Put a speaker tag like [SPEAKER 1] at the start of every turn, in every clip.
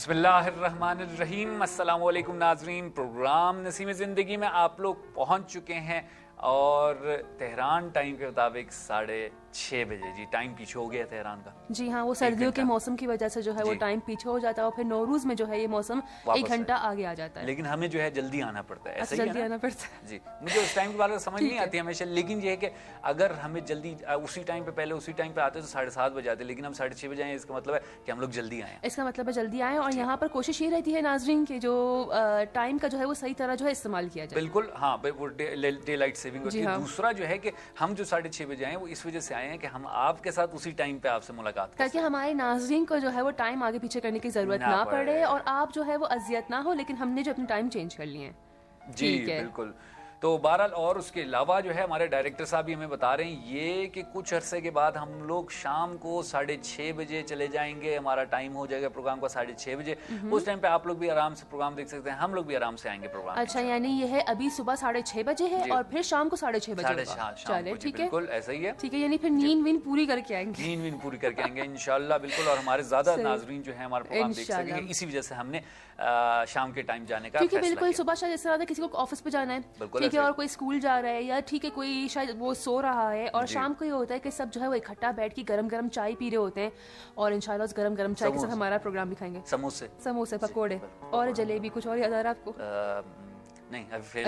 [SPEAKER 1] بسم اللہ الرحمن الرحیم. السلام علیکم ناظرین. پروگرام نسیم زندگی میں آپ لوگ پہنچ چکے ہیں اور تہران ٹائم کے مطابق 6:30 بجے. جی ٹائم پیچھے ہو گیا تہران کا.
[SPEAKER 2] جی ہاں, وہ سردیوں کے موسم کی وجہ سے جو ہے وہ ٹائم پیچھے ہو جاتا ہے اور پھر نوروز میں جو ہے یہ موسم 1 گھنٹہ آگے آ جاتا ہے.
[SPEAKER 1] لیکن ہمیں جو ہے جلدی آنا پڑتا ہے. ایسا ہی
[SPEAKER 2] جلدی آنا پڑتا ہے.
[SPEAKER 1] جی مجھے اس ٹائم کے بارے میں سمجھ نہیں آتی ہمیشہ, لیکن یہ ہے کہ اگر ہمیں جلدی اسی ٹائم پہ پہلے اسی ٹائم پہ آتے تو 7:30 بجے آتے, لیکن ہم 6:30 بجے آئیں. اس کا مطلب ہے کہ ہم لوگ جلدی آئیں.
[SPEAKER 2] اس کا مطلب ہے جلدی آئیں. اور یہاں پر کوشش یہ رہتی ہے ناظرین کہ جو ٹائم کا جو ہے وہ صحیح طرح جو ہے استعمال کیا جائے.
[SPEAKER 1] بالکل ہاں, وہ ڈے لائٹ سیونگ ہوتی ہے. دوسرا جو ہے کہ ہم جو 6:30 بجے آئے وہ اس وجہ سے آئے ہیں کہ ہم آپ کے ساتھ اسی ٹائم پہ آپ سے ملاقات کریں
[SPEAKER 2] تاکہ ہمارے ناظرین کو جو ہے وہ ٹائم آگے پیچھے کرنے کی ضرورت نہ پڑے اور آپ جو ہے وہ اذیت نہ ہو, لیکن ہم نے جو اپنے ٹائم چینج کر لیے ہیں.
[SPEAKER 1] جی بالکل. تو بہرحال اور اس کے علاوہ جو ہے ہمارے ڈائریکٹر صاحب بھی ہمیں بتا رہے ہیں یہ کہ کچھ عرصے کے بعد ہم لوگ شام کو 6:30 بجے چلے جائیں گے. ہمارا ٹائم ہو جائے گا پروگرام کا 6:30 بجے. اس ٹائم پہ آپ لوگ بھی آرام سے پروگرام دیکھ سکتے ہیں, ہم لوگ بھی آرام سے آئیں گے پروگرام.
[SPEAKER 2] اچھا, یعنی یہ ہے ابھی صبح 6:30 بجے ہے اور پھر شام کو 6:30 بجے.
[SPEAKER 1] چلے ٹھیک ہے, بالکل ایسا ہی ہے.
[SPEAKER 2] ٹھیک ہے, یعنی پھر نیند پوری کر کے آئیں گے.
[SPEAKER 1] نیند پوری کر کے آئیں گے انشاءاللہ. بالکل. اور ہمارے زیادہ ناظرین جو ہیں ہمارا پروگرام دیکھ سکیں گے, اسی وجہ سے ہم نے شام کے ٹائم جانے کا
[SPEAKER 2] کیونکہ بالکل صبح شاید اس طرح کسی کو آفس پہ جانا ہے, ٹھیک ہے, اور کوئی اسکول جا رہا ہے یا ٹھیک ہے کوئی شاید وہ سو رہا ہے, اور شام کو یہ ہوتا ہے کہ سب جو ہے وہ اکٹھا بیٹھ کے گرم گرم چائے پی رہے ہوتے ہیں اور انشاءاللہ اس گرم گرم چائے کے ساتھ ہمارا پروگرام بھی کھائیں گے. سموسے پکوڑے اور جلیبی. کچھ اور یاد آ رہا آپ کو؟
[SPEAKER 1] نہیں ابھی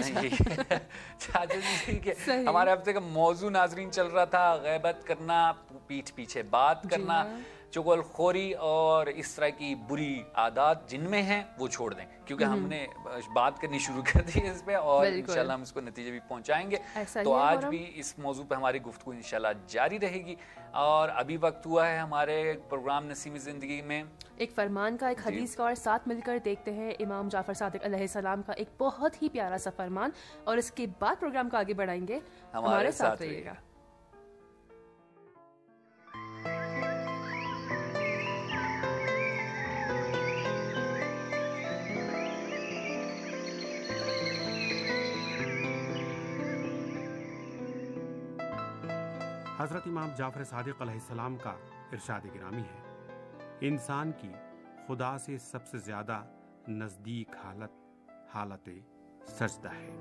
[SPEAKER 1] نہیں. ہمارے ہفتے کا موضوع ناظرین چل رہا تھا غیبت کرنا, پیٹھ پیچھے بات کرنا, چغل خوری اور اس طرح کی بری عادات جن میں ہیں وہ چھوڑ دیں, کیونکہ ہم نے بات کرنی شروع کر دی ہے اس پہ اور انشاءاللہ ہم اس کو نتیجے بھی پہنچائیں گے. تو آج بھی اس موضوع پہ ہماری گفتگو انشاءاللہ جاری رہے گی. اور ابھی وقت ہوا ہے ہمارے پروگرام نسیم زندگی میں
[SPEAKER 2] ایک فرمان کا, ایک حدیث کا, اور ساتھ مل کر دیکھتے ہیں امام جعفر صادق علیہ السلام کا ایک بہت ہی پیارا سا فرمان, اور اس کے بعد پروگرام کو آگے بڑھائیں گے. ہمارے ساتھ رہیے گا.
[SPEAKER 3] حضرت امام جعفر صادق علیہ السلام کا ارشاد گرامی ہے, انسان کی خدا سے سب سے زیادہ نزدیک حالت سجدہ ہے.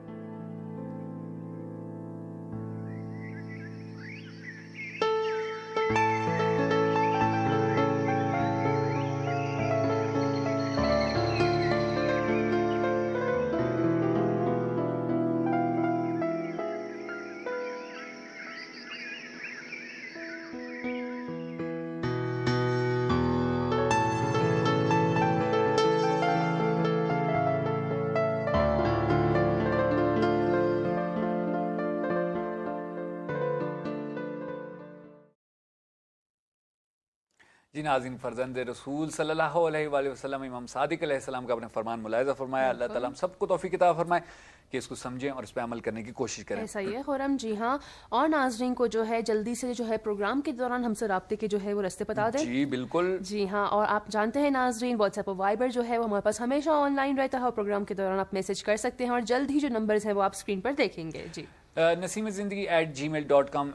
[SPEAKER 1] جی ناظرین, فرزند رسول صلی اللہ علیہ وآلہ وسلم امام صادق علیہ السلام کا اپنے فرمان ملاحظہ فرمایا. اللہ تعالیٰ ہم سب کو توفیق عطا فرمائے کہ اس کو سمجھیں اور اس پہ عمل کرنے کی کوشش کریں.
[SPEAKER 2] ایسا ہی ہے خورم. جی ہاں, اور ناظرین کو جو ہے جلدی سے جو ہے پروگرام کے دوران ہم سے رابطے کے جو ہے وہ راستے بتا دیں.
[SPEAKER 1] جی بالکل.
[SPEAKER 2] جی ہاں, اور آپ جانتے ہیں ناظرین واٹس ایپ اور وائبر جو ہے وہ ہمارے پاس ہمیشہ آن لائن رہتا ہے, اور پروگرام کے دوران آپ میسج کر سکتے ہیں, اور جلد ہی جو نمبرز ہیں وہ آپ اسکرین پر دیکھیں گے. جی
[SPEAKER 1] نسیم زندگی @gmail.com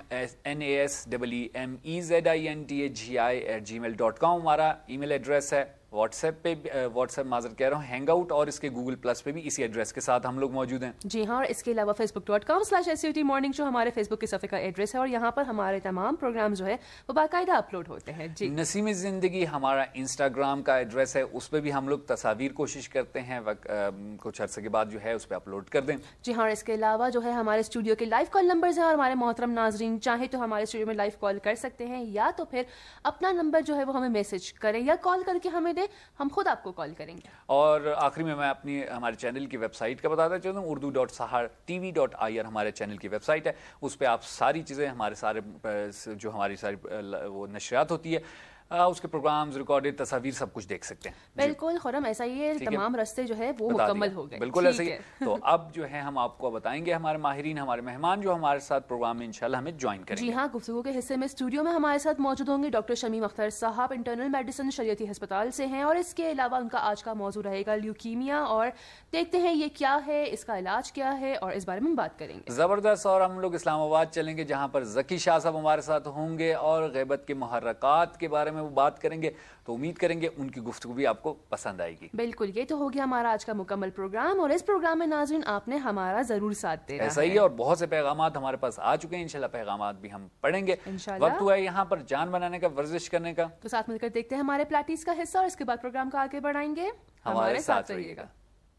[SPEAKER 1] NASEEMENTAGI@gmail.com ہمارا ای میل ایڈریس ہے. واٹس ایپ پہ معذرت کہہ رہا ہوں, ہینگ آؤٹ اور اس کے گوگل پلس پہ بھی اسی ایڈریس کے ساتھ ہم لوگ موجود ہیں.
[SPEAKER 2] جی ہاں, اور اس کے علاوہ facebook.com/SUT morning show ہمارے فیس بک کے صفحے کا ایڈریس ہے, اور یہاں پر ہمارے تمام پروگرام جو ہے وہ باقاعدہ اپلوڈ ہوتے ہیں. جی
[SPEAKER 1] نسیم زندگی ہمارا انسٹاگرام کا ایڈریس ہے, اس پہ بھی ہم لوگ تصاویر کوشش کرتے ہیں کچھ عرصے کے بعد جو ہے اس پہ اپلوڈ کر دیں.
[SPEAKER 2] جی ہاں, اس کے علاوہ جو ہے ہمارے اسٹوڈیو کے لائیو کال نمبرز ہیں, اور ہمارے محترم ناظرین چاہے تو ہمارے اسٹوڈیو میں لائیو کال کر سکتے ہیں, یا تو پھر اپنا نمبر جو ہے وہ ہمیں میسج کریں یا کال کر کے ہمیں دیں, ہم خود آپ کو کال کریں گے.
[SPEAKER 1] اور آخری میں اپنی ہمارے چینل کی ویب سائٹ کا بتاتا چاہتا ہوں, urdu.sahartv.ir ہمارے چینل کی ویب سائٹ ہے. اس پہ آپ ساری چیزیں ہمارے سارے جو ہماری ساری وہ نشریات ہوتی ہے اس کے پروگرامز, ریکارڈڈ تصاویر سب کچھ دیکھ سکتے ہیں.
[SPEAKER 2] بالکل خرم, ایسا ہی ہے, تمام راستے جو ہے وہ مکمل ہو گئے.
[SPEAKER 1] بالکل ایسا ہی ہے. تو اب جو ہے ہم آپ کو بتائیں گے ہمارے ماہرین, ہمارے مہمان جو ہمارے ساتھ پروگرام میں انشاءاللہ ہمیں جوائن کریں گے.
[SPEAKER 2] جی ہاں, گفتگو کے حصے میں اسٹوڈیو میں ہمارے ساتھ موجود ہوں گے ڈاکٹر شمیم اختر صاحب, انٹرنل میڈیسن شریعتی ہسپتال سے ہیں, اور اس کے علاوہ ان کا آج کا موضوع رہے گا لیوکیمیا, اور دیکھتے ہیں یہ کیا ہے, اس کا علاج کیا ہے, اور اس بارے میں بات کریں گے.
[SPEAKER 1] زبردست. اور ہم لوگ اسلام آباد چلیں گے جہاں پر ذکی شاہ صاحب ہمارے ساتھ ہوں گے, اور غیبت کے محرکات کے بارے میں وہ بات کریں گے تو امید کریں گے ان کی گفتگو بھی آپ کو پسند آئے گی.
[SPEAKER 2] بالکل, یہ تو ہو گیا ہمارا آج کا مکمل پروگرام, اور اس پروگرام میں ناظرین آپ نے ہمارا ضرور ساتھ دینا
[SPEAKER 1] ایسا ہی ہے, اور بہت سے پیغامات ہمارے پاس آ چکے ہیں, انشاءاللہ پیغامات بھی ہم پڑھیں گے. وقت ہوا ہے یہاں پر جان بنانے کا, ورزش کرنے کا,
[SPEAKER 2] تو ساتھ مل کر دیکھتے ہیں ہمارے پلاٹیز کا حصہ, اور اس کے بعد پروگرام کو آگے بڑھائیں گے. ہمارے ساتھ رہیے گا.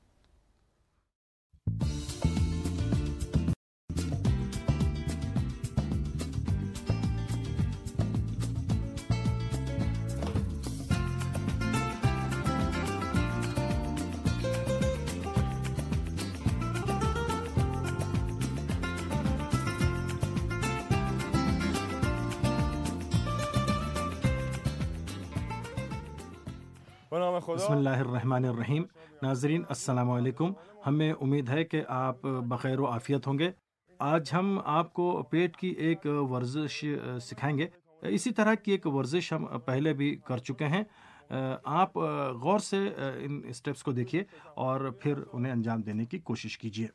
[SPEAKER 4] بسم اللہ الرحمن الرحیم. ناظرین السلام علیکم. ہمیں امید ہے کہ آپ بخیر و عافیت ہوں گے. آج ہم آپ کو پیٹ کی ایک ورزش سکھائیں گے. اسی طرح کی ایک ورزش ہم پہلے بھی کر چکے ہیں. آپ غور سے ان اسٹیپس کو دیکھیے اور پھر انہیں انجام دینے کی کوشش کیجیے.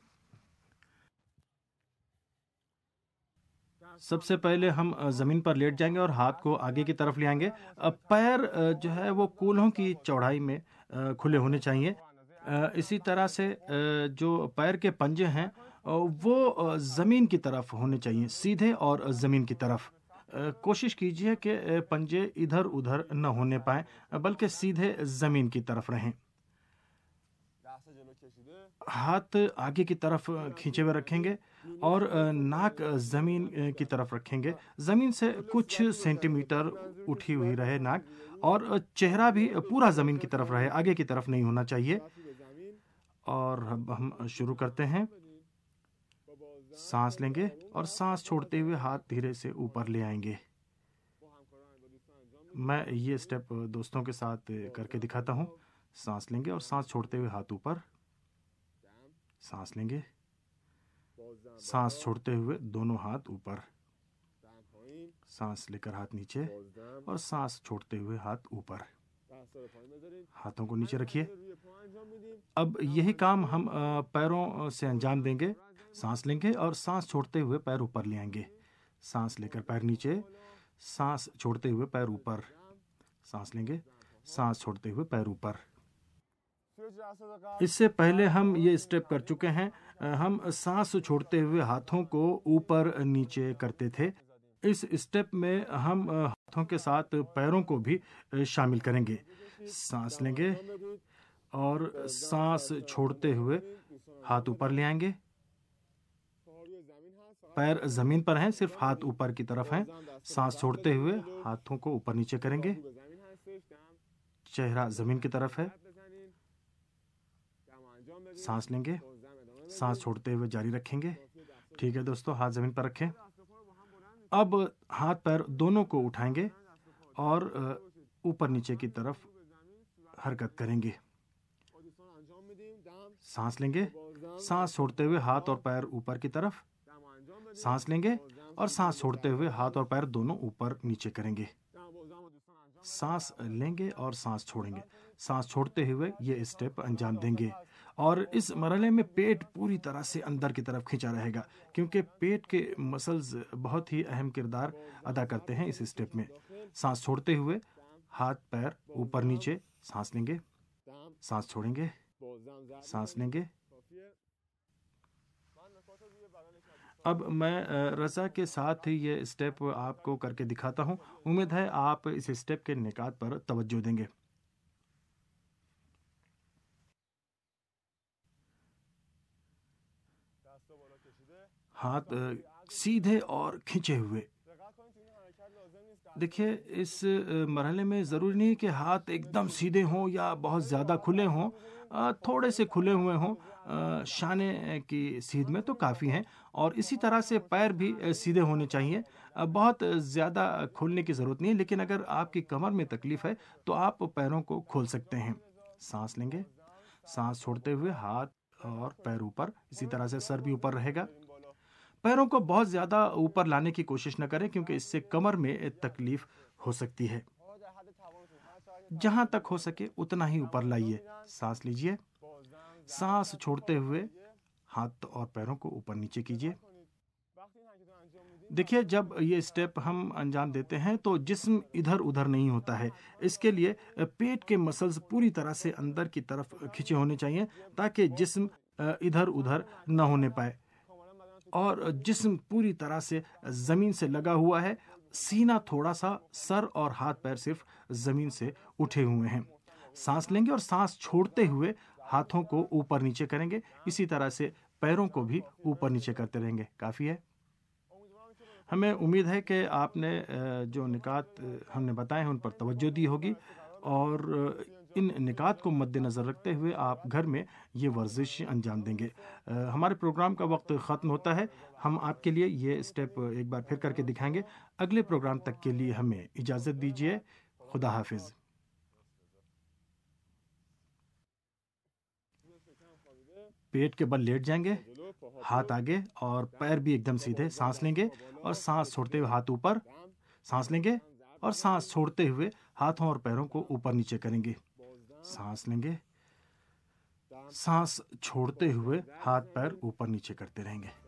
[SPEAKER 4] سب سے پہلے ہم زمین پر لیٹ جائیں گے اور ہاتھ کو آگے کی طرف لے آئیں گے. پیر جو ہے وہ کولہوں کی چوڑائی میں کھلے ہونے چاہیے. اسی طرح سے جو پیر کے پنجے ہیں وہ زمین کی طرف ہونے چاہیے, سیدھے اور زمین کی طرف. کوشش کیجیے کہ پنجے ادھر ادھر نہ ہونے پائیں بلکہ سیدھے زمین کی طرف رہیں. ہاتھ آگے کی طرف کھینچے ہوئے رکھیں گے اور ناک زمین کی طرف رکھیں گے. زمین سے کچھ سینٹی میٹر اٹھی ہوئی رہے ناک, اور چہرہ بھی پورا زمین کی طرف رہے, آگے کی طرف نہیں ہونا چاہیے. اور اب ہم شروع کرتے ہیں. سانس لیں گے اور سانس چھوڑتے ہوئے ہاتھ دھیرے سے اوپر لے آئیں گے. میں یہ اسٹیپ دوستوں کے ساتھ کر کے دکھاتا ہوں. سانس لیں گے اور سانس چھوڑتے ہوئے ہاتھ اوپر. سانس لیں گے, سانس چھوڑتے ہوئے دونوں ہاتھ اوپر. سانس لے کر ہاتھ نیچے اور سانس چھوڑتے ہوئے ہاتھ اوپر. ہاتھوں کو نیچے رکھیے. اب یہی کام ہم پیروں سے انجام دیں گے. سانس لیں گے اور سانس چھوڑتے ہوئے پیر اوپر لے آئیں گے. سانس لے کر پیر نیچے, سانس چھوڑتے ہوئے پیر اوپر. سانس لیں گے, سانس چھوڑتے ہوئے پیر اوپر. اس سے پہلے ہم یہ اسٹیپ کر چکے ہیں. ہم سانس چھوڑتے ہوئے ہاتھوں کو اوپر نیچے کرتے تھے. اس اسٹیپ میں ہم ہاتھوں کے ساتھ پیروں کو بھی شامل کریں گے. سانس لیں گے اور سانس چھوڑتے ہوئے ہاتھ اوپر لے آئیں گے. پیر زمین پر ہیں, صرف ہاتھ اوپر کی طرف ہیں. سانس چھوڑتے ہوئے ہاتھوں کو اوپر نیچے کریں گے. چہرہ زمین کی طرف ہے. سانس لیں گے, سانس چھوڑتے ہوئے جاری رکھیں گے. ٹھیک ہے دوستو, ہاتھ زمین پر رکھیں. اب ہاتھ پیر دونوں کو اٹھائیں گے اور اوپر نیچے کی طرف حرکت کریں گے. سانس لیں گے, سانس چھوڑتے ہوئے ہاتھ اور پیر اوپر کی طرف. سانس لیں گے اور سانس چھوڑتے ہوئے ہاتھ اور پیر دونوں اوپر نیچے کریں گے. سانس لیں گے اور سانس چھوڑیں گے. سانس چھوڑتے ہوئے یہ اسٹیپ انجام دیں گے. اور اس مرحلے میں پیٹ پوری طرح سے اندر کی طرف کھینچا رہے گا, کیونکہ پیٹ کے مسلز بہت ہی اہم کردار ادا کرتے ہیں اس اسٹیپ میں. سانس چھوڑتے ہوئے ہاتھ پیر اوپر نیچے. سانس لیں گے, سانس چھوڑیں گے, سانس لیں گے. اب میں رضا کے ساتھ ہی یہ اسٹیپ آپ کو کر کے دکھاتا ہوں. امید ہے آپ اس اسٹیپ کے نکات پر توجہ دیں گے. ہاتھ سیدھے اور کھینچے ہوئے. دیکھیے, اس مرحلے میں ضروری نہیں کہ ہاتھ ایک دم سیدھے ہوں یا بہت زیادہ کھلے ہوں. تھوڑے سے کھلے ہوئے ہوں, شانے کی سیدھ میں تو کافی ہیں. اور اسی طرح سے پیر بھی سیدھے ہونے چاہیے. بہت زیادہ کھولنے کی ضرورت نہیں, لیکن اگر آپ کی کمر میں تکلیف ہے تو آپ پیروں کو کھول سکتے ہیں. سانس لیں گے, سانس چھوڑتے ہوئے ہاتھ اور پیر اوپر. اسی طرح سے سر بھی اوپر رہے گا. پیروں کو بہت زیادہ اوپر لانے کی کوشش نہ کریں, کیونکہ اس سے کمر میں تکلیف ہو سکتی ہے. جہاں تک ہو سکے اتنا ہی اوپر لائیے. سانس لیجئے, سانس چھوڑتے ہوئے ہاتھ اور پیروں کو اوپر نیچے کیجئے. دیکھیے جب یہ اسٹیپ ہم انجام دیتے ہیں تو جسم ادھر ادھر نہیں ہوتا ہے. اس کے لیے پیٹ کے مسلز پوری طرح سے اندر کی طرف کھینچے ہونے چاہیے تاکہ جسم ادھر ادھر نہ ہونے پائے, اور جسم پوری طرح سے زمین سے لگا ہوا ہے. سینہ تھوڑا سا, سر اور ہاتھ پیر صرف زمین سے اٹھے ہوئے ہیں. سانس لیں گے اور سانس چھوڑتے ہوئے ہاتھوں کو اوپر نیچے کریں گے. اسی طرح سے پیروں کو بھی اوپر نیچے کرتے رہیں گے. کافی ہے. ہمیں امید ہے کہ آپ نے جو نکات ہم نے بتائے ہیں ان پر توجہ دی ہوگی, اور ان نکات کو مد نظر رکھتے ہوئے آپ گھر میں یہ ورزش انجام دیں گے. ہمارے پروگرام کا وقت ختم ہوتا ہے. ہم آپ کے لیے یہ اسٹیپ ایک بار پھر کر کے دکھائیں گے. اگلے پروگرام تک کے لیے ہمیں اجازت دیجیے. خدا حافظ. پیٹ کے بل لیٹ جائیں گے, ہاتھ آگے اور پیر بھی ایک دم سیدھے. سانس لیں گے اور سانس چھوڑتے ہوئے ہاتھ اوپر. سانس لیں گے اور سانس چھوڑتے ہوئے ہاتھوں اور پیروں کو اوپر نیچے کریں گے. سانس لیں گے, سانس چھوڑتے ہوئے ہاتھ پیر اوپر نیچے کرتے رہیں گے.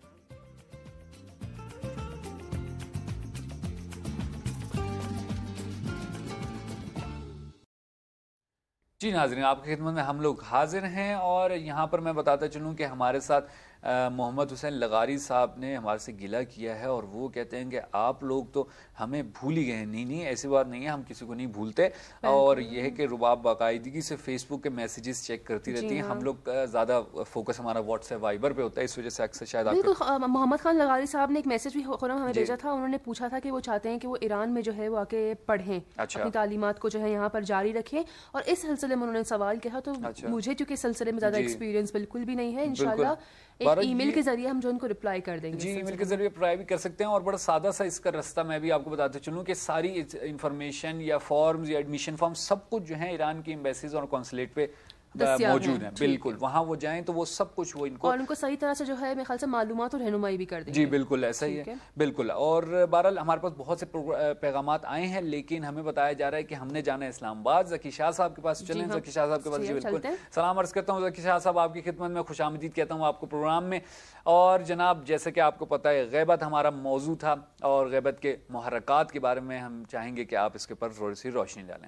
[SPEAKER 1] جی ناظرین, آپ کی خدمت میں ہم لوگ حاضر ہیں, اور یہاں پر میں بتاتا چلوں کہ ہمارے ساتھ محمد حسین لغاری صاحب نے ہمارے سے گلہ کیا ہے, اور وہ کہتے ہیں کہ آپ لوگ تو ہمیں بھول ہی گئے ہیں. نہیں ایسی بات نہیں ہے, ہم کسی کو نہیں بھولتے. اور یہ ہے کہ رباب باقاعدگی سے فیس بک کے میسیجز چیک کرتی رہتی ہیں. ہم لوگ زیادہ فوکس ہمارا واٹس ایپ وائبر پہ ہوتا ہے, اس وجہ سے اکثر شاید
[SPEAKER 2] محمد خان لغاری صاحب نے ایک میسج بھی ہمیں بھیجا تھا. انہوں نے پوچھا تھا کہ وہ چاہتے ہیں کہ وہ ایران میں جو ہے وہ آ کے پڑھیں, اپنی تعلیمات کو جو ہے یہاں پر جاری رکھیں, اور اس سلسلے میں انہوں نے سوال کیا. تو مجھے کیونکہ سلسلے میں زیادہ ایکسپیرینس بالکل بھی نہیں ہے, انشاءاللہ ایک ای میل کے ذریعے ہم جو ان کو رپلائی کر دیں گے.
[SPEAKER 1] جی, ای میل کے ذریعے رپلائی بھی کر سکتے ہیں, اور بڑا سادہ سا اس کا رستہ میں بھی آپ کو بتاتے چلوں کہ ساری انفارمیشن یا فارمز یا ایڈمیشن فارم سب کچھ جو ہے ایران کی ایمبیسیز اور قونصلیٹ پہ موجود ہیں. بالکل, وہاں وہ جائیں تو وہ سب کچھ وہ ان کو,
[SPEAKER 2] اور ان کو صحیح طرح سے جو ہے میرے خیال سے معلومات اور رہنمائی بھی کر دیں گے.
[SPEAKER 1] جی بالکل ایسا ہی ہے. بالکل. اور بہرحال ہمارے پاس بہت سے پیغامات آئے ہیں, لیکن ہمیں بتایا جا رہا ہے کہ ہم نے جانا ہے اسلام آباد. ذکی شاہ صاحب کے پاس چلیں. ذکی شاہ صاحب کے پاس. جی بالکل, سلام عرض کرتا ہوں ذکی شاہ صاحب, آپ کی خدمت میں خوش آمدید کہتا ہوں آپ کو پروگرام میں. اور جناب جیسے کہ آپ کو پتہ ہے غیبت ہمارا موضوع تھا, اور غیبت کے محرکات کے بارے میں ہم چاہیں گے کہ آپ اس کے پر تھوڑی سی روشنی ڈالیں.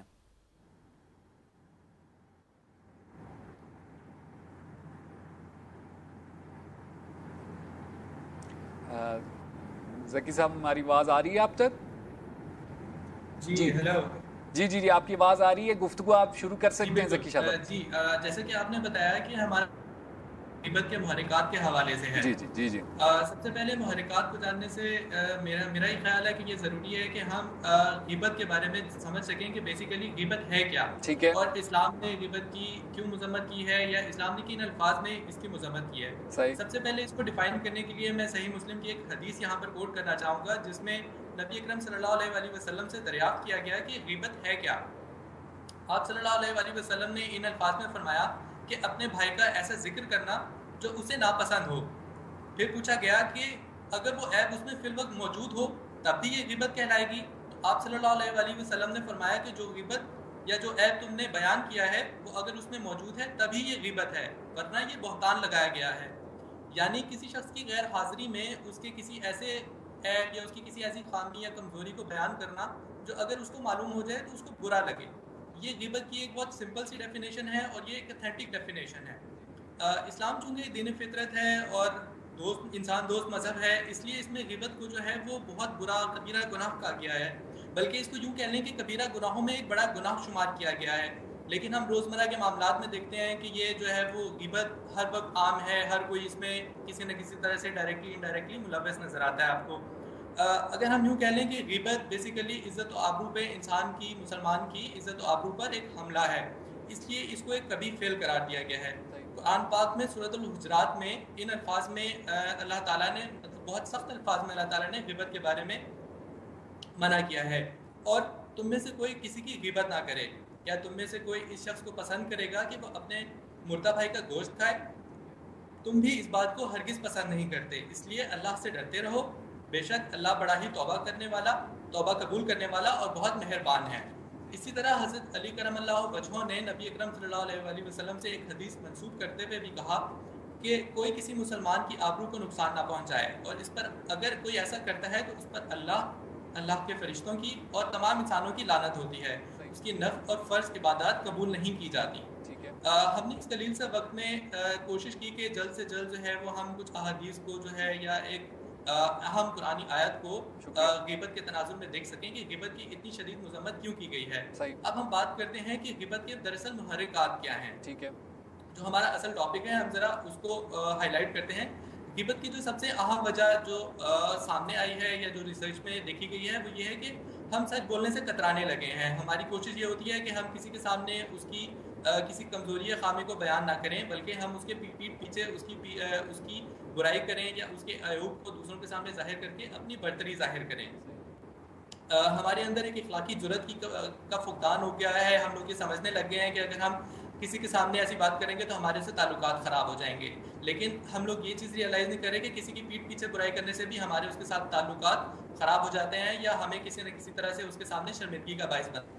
[SPEAKER 1] ذکی صاحب ہماری آواز آ رہی ہے آپ تک؟
[SPEAKER 5] جی ہیلو.
[SPEAKER 1] جی آپ کی آواز آ رہی ہے, گفتگو آپ شروع کر سکتے ہیں ذکی صاحب.
[SPEAKER 5] جی جیسے کہ آپ نے بتایا کہ ہمارا غیبت کے محرکات کے حوالے سے ہے.
[SPEAKER 1] جی
[SPEAKER 5] سب سے پہلے محرکات کو جاننے سے میرا یہ خیال ہے کہ یہ ضروری ہے کہ ہم غیبت کے بارے میں سمجھ سکیں کہ بیسیکلی غیبت ہے کیا, اور اسلام نے غیبت کی کیوں مذمت کی ہے, یا اسلام نے کن الفاظ میں اس کی مذمت کی ہے. سب سے پہلے اس کو ڈیفائن کرنے کے لیے میں صحیح مسلم کی ایک حدیث یہاں پر کوٹ کرنا چاہوں گا, جس میں نبی اکرم صلی اللہ علیہ وآلہ وسلم سے دریافت کیا گیا کہ غیبت ہے کیا. آپ صلی اللہ علیہ وآلہ وسلم نے ان الفاظ میں فرمایا کہ اپنے بھائی کا ایسا ذکر کرنا جو اسے ناپسند ہو. پھر پوچھا گیا کہ اگر وہ عیب اس میں فی الوقت موجود ہو تب بھی یہ غیبت کہلائے گی. تو آپ صلی اللہ علیہ وآلہ وسلم نے فرمایا کہ جو غیبت یا جو عیب تم نے بیان کیا ہے وہ اگر اس میں موجود ہے تبھی یہ غیبت ہے, ورنہ یہ بہتان لگایا گیا ہے. یعنی کسی شخص کی غیر حاضری میں اس کے کسی ایسے عیب یا اس کی کسی ایسی خامی یا کمزوری کو بیان کرنا جو اگر اس کو معلوم ہو جائے تو اس کو برا لگے. یہ غیبت کی ایک بہت سمپل سی ڈیفینیشن ہے, اور یہ ایک اتھینٹک ڈیفینیشن ہے. اسلام چونکہ دین فطرت ہے اور انسان دوست مذہب ہے, اس لیے اس میں غیبت کو جو ہے وہ بہت برا کبیرہ گناہ کہا گیا ہے, بلکہ اس کو یوں کہہ لیں کہ کبیرہ گناہوں میں ایک بڑا گناہ شمار کیا گیا ہے. لیکن ہم روزمرہ کے معاملات میں دیکھتے ہیں کہ یہ جو ہے وہ غیبت ہر وقت عام ہے, ہر کوئی اس میں کسی نہ کسی طرح سے ڈائریکٹلی انڈائریکٹلی ملوث نظر آتا ہے آپ کو. اگر ہم یوں کہہ لیں کہ غیبت بیسیکلی عزت و آبرو پہ, انسان کی, مسلمان کی عزت و آبرو پر ایک حملہ ہے, اس لیے اس کو ایک کبیرہ فعل قرار دیا گیا ہے. قرآن پاک میں سورۃ الحجرات میں ان الفاظ میں اللہ تعالیٰ نے بہت سخت الفاظ میں اللہ تعالیٰ نے غیبت کے بارے میں منع کیا ہے. اور تم میں سے کوئی کسی کی غیبت نہ کرے. کیا تم میں سے کوئی اس شخص کو پسند کرے گا کہ وہ اپنے مردہ بھائی کا گوشت کھائے؟ تم بھی اس بات کو ہرگز پسند نہیں کرتے, اس لیے اللہ سے ڈرتے رہو, بے شک اللہ بڑا ہی توبہ کرنے والا, توبہ قبول کرنے والا اور بہت مہربان ہے. اسی طرح حضرت علی کرم اللہ وجہہ نے نبی اکرم صلی اللہ علیہ وآلہ وسلم سے ایک حدیث منسوب کرتے ہوئے بھی کہا کہ کوئی کسی مسلمان کی آبرو کو نقصان نہ پہنچائے، اور اس پر اگر کوئی ایسا کرتا ہے تو اس پر اللہ کے فرشتوں کی اور تمام انسانوں کی لعنت ہوتی ہے، اس کی نفل اور فرض عبادات قبول نہیں کی جاتی۔ ہم نے اس قلیل سے وقت میں کوشش کی کہ جلد سے جلد جو ہے وہ ہم کچھ احادیث کو جو ہے یا ایک اہم قرآنی آیت کو غیبت کے تناظر میں دیکھ سکیں کہ غیبت کی اتنی شدید مذمت کیوں کی گئی ہے۔ اب ہم بات کرتے ہیں کہ غیبت کے دراصل محرکات کیا ہیں۔ ٹھیک ہے، جو ہمارا اصل ٹاپک ہے ہم ذرا اس کو ہائی لائٹ کرتے ہیں۔ غیبت کی جو سب سے اہم وجہ جو سامنے آئی ہے یا جو ریسرچ میں دیکھی گئی ہے وہ یہ ہے کہ ہم سچ بولنے سے کترانے لگے ہیں۔ ہماری کوشش یہ ہوتی ہے کہ ہم کسی کے سامنے اس کی کسی کمزوری یا خامی کو بیان نہ کریں، بلکہ ہم اس کے پیٹھ پیچھے اس کی برائی کریں یا اس کے عیوب کو دوسروں کے سامنے ظاہر کر کے اپنی برتری ظاہر کریں۔ ہمارے اندر ایک اخلاقی جرات کا فقدان ہو گیا ہے۔ ہم لوگ یہ سمجھنے لگ گئے ہیں کہ اگر ہم کسی کے سامنے ایسی بات کریں گے تو ہمارے سے تعلقات خراب ہو جائیں گے، لیکن ہم لوگ یہ چیز ریئلائز نہیں کر رہے کہ کسی کی پیٹھ پیچھے برائی کرنے سے بھی ہمارے اس کے ساتھ تعلقات خراب ہو جاتے ہیں یا ہمیں کسی نہ کسی طرح سے اس کے سامنے شرمندگی کا باعث بنتا ہے۔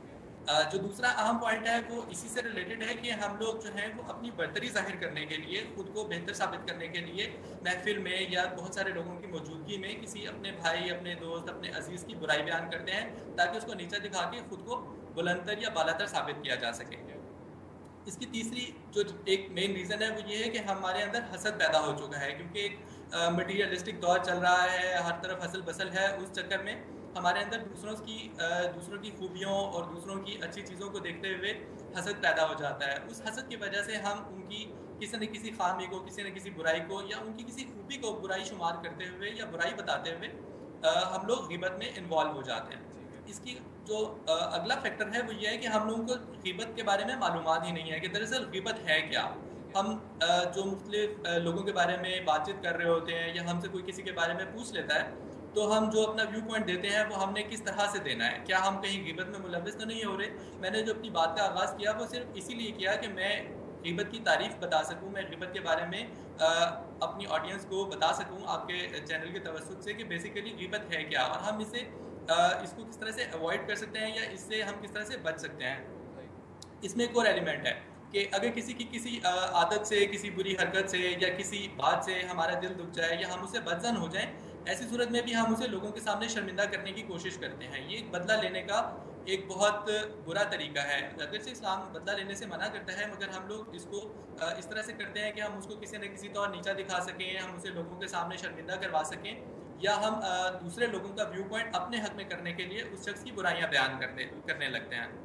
[SPEAKER 5] جو دوسرا اہم پوائنٹ ہے وہ اسی سے ریلیٹڈ ہے کہ ہم لوگ جو ہیں وہ اپنی برتری ظاہر کرنے کے لیے، خود کو بہتر ثابت کرنے کے لیے محفل میں یا بہت سارے لوگوں کی موجودگی میں کسی اپنے بھائی، اپنے دوست، اپنے عزیز کی برائی بیان کرتے ہیں تاکہ اس کو نیچا دکھا کے خود کو بلندتر یا بالاتر ثابت کیا جا سکے۔ اس کی تیسری جو ایک مین ریزن ہے وہ یہ ہے کہ ہمارے اندر حسد پیدا ہو چکا ہے، کیونکہ ایک مٹیریلسٹک دور چل رہا ہے، ہر طرف حسل بسل ہے۔ اس چکر میں ہمارے اندر دوسروں کی خوبیوں اور دوسروں کی اچھی چیزوں کو دیکھتے ہوئے حسد پیدا ہو جاتا ہے۔ اس حسد کی وجہ سے ہم ان کی کسی نہ کسی خامی کو، کسی نہ کسی برائی کو یا ان کی کسی خوبی کو برائی شمار کرتے ہوئے یا برائی بتاتے ہوئے ہم لوگ غیبت میں انوالو ہو جاتے ہیں۔ اس کی جو اگلا فیکٹر ہے وہ یہ ہے کہ ہم لوگوں کو غیبت کے بارے میں معلومات ہی نہیں ہے کہ دراصل غیبت ہے کیا۔ ہم جو مختلف لوگوں کے بارے میں بات چیت کر رہے ہوتے ہیں یا ہم سے کوئی کسی کے بارے میں پوچھ لیتا ہے تو ہم جو اپنا ویو پوائنٹ دیتے ہیں وہ ہم نے کس طرح سے دینا ہے۔ کیا ہم کہیں غیبت میں ملوث تو نہیں ہو رہے؟ میں نے جو اپنی بات کا آغاز کیا وہ صرف اسی لیے کیا کہ میں غیبت کی تعریف بتا سکوں، میں غیبت کے بارے میں اپنی آڈینس کو بتا سکوں آپ کے چینل کے توسط سے کہ بیسیکلی غیبت ہے کیا اور ہم اس کو کس طرح سے اوائڈ کر سکتے ہیں یا اس سے ہم کس طرح سے بچ سکتے ہیں۔ اس میں ایک اور ایلیمنٹ ہے کہ اگر کسی عادت سے، کسی بری حرکت سے یا کسی بات سے ہمارا دل دکھ جائے یا ہم اسے بدظن ہو جائیں، ایسی صورت میں بھی ہم اسے لوگوں کے سامنے شرمندہ کرنے کی کوشش کرتے ہیں۔ یہ ایک بدلہ لینے کا ایک بہت برا طریقہ ہے۔ اگرچہ اسلام بدلہ لینے سے منع کرتا ہے مگر ہم لوگ اس کو اس طرح سے کرتے ہیں کہ ہم اس کو کسی نہ کسی طور نیچا دکھا سکیں، ہم اسے لوگوں کے سامنے شرمندہ کروا سکیں یا ہم دوسرے لوگوں کا ویو پوائنٹ اپنے حق میں کرنے کے لیے اس شخص کی برائیاں بیان کرنے لگتے ہیں۔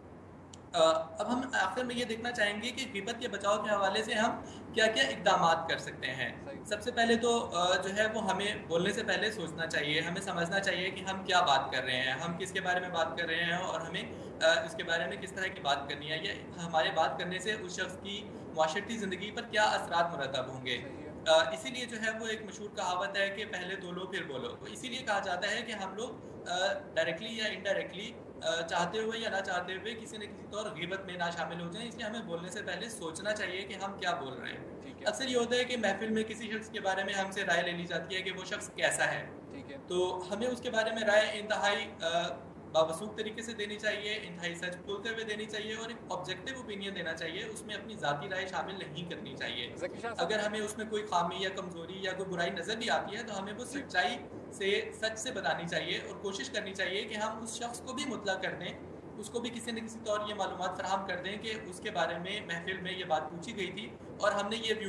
[SPEAKER 5] اب ہم آخر میں یہ دیکھنا چاہیں گے کہ غیبت کے بچاؤ کے حوالے سے ہم کیا کیا اقدامات کر سکتے ہیں۔ سب سے پہلے تو جو ہے وہ ہمیں بولنے سے پہلے سوچنا چاہیے، ہمیں سمجھنا چاہیے کہ ہم کیا بات کر رہے ہیں، ہم کس کے بارے میں بات کر رہے ہیں اور ہمیں اس کے بارے میں کس طرح کی بات کرنی ہے، یا ہمارے بات کرنے سے اس شخص کی معاشرتی زندگی پر کیا اثرات مرتب ہوں گے۔ اسی لیے جو ہے وہ ایک مشہور کہاوت ہے کہ پہلے بولو پھر بولو۔ تو اسی لیے کہا جاتا ہے کہ ہم لوگ ڈائریکٹلی یا انڈائریکٹلی چاہتے ہوئے یا نہ چاہتے ہوئے کسی نہ کسی طور غیبت میں نہ شامل ہو جائیں، اس لیے ہمیں بولنے سے پہلے سوچنا چاہیے کہ ہم کیا بول رہے ہیں۔ اکثر یہ ہوتا ہے کہ محفل میں کسی شخص کے بارے میں ہم سے رائے لے لی جاتی ہے کہ وہ شخص کیسا ہے، تو ہمیں اس کے بارے میں رائے انتہائی باوسوخ طریقے سے دینی چاہیے، انتہائی سچ بولتے ہوئے دینی چاہیے اور ایک آبجیکٹیو اوپینین دینا چاہیے، اس میں اپنی ذاتی رائے شامل نہیں کرنی چاہیے۔ اگر ہمیں اس میں کوئی خامی یا کمزوری یا کوئی برائی نظر بھی آتی ہے تو ہمیں وہ سچائی سے، سچ سے بتانی چاہیے اور کوشش کرنی چاہیے کہ ہم اس شخص کو بھی مطلع کر دیں، اس کو بھی کسی نہ کسی طور یہ معلومات فراہم کر دیں کہ اس کے بارے میں محفل میں یہ بات پوچھی گئی تھی اور ہم نے یہ ویو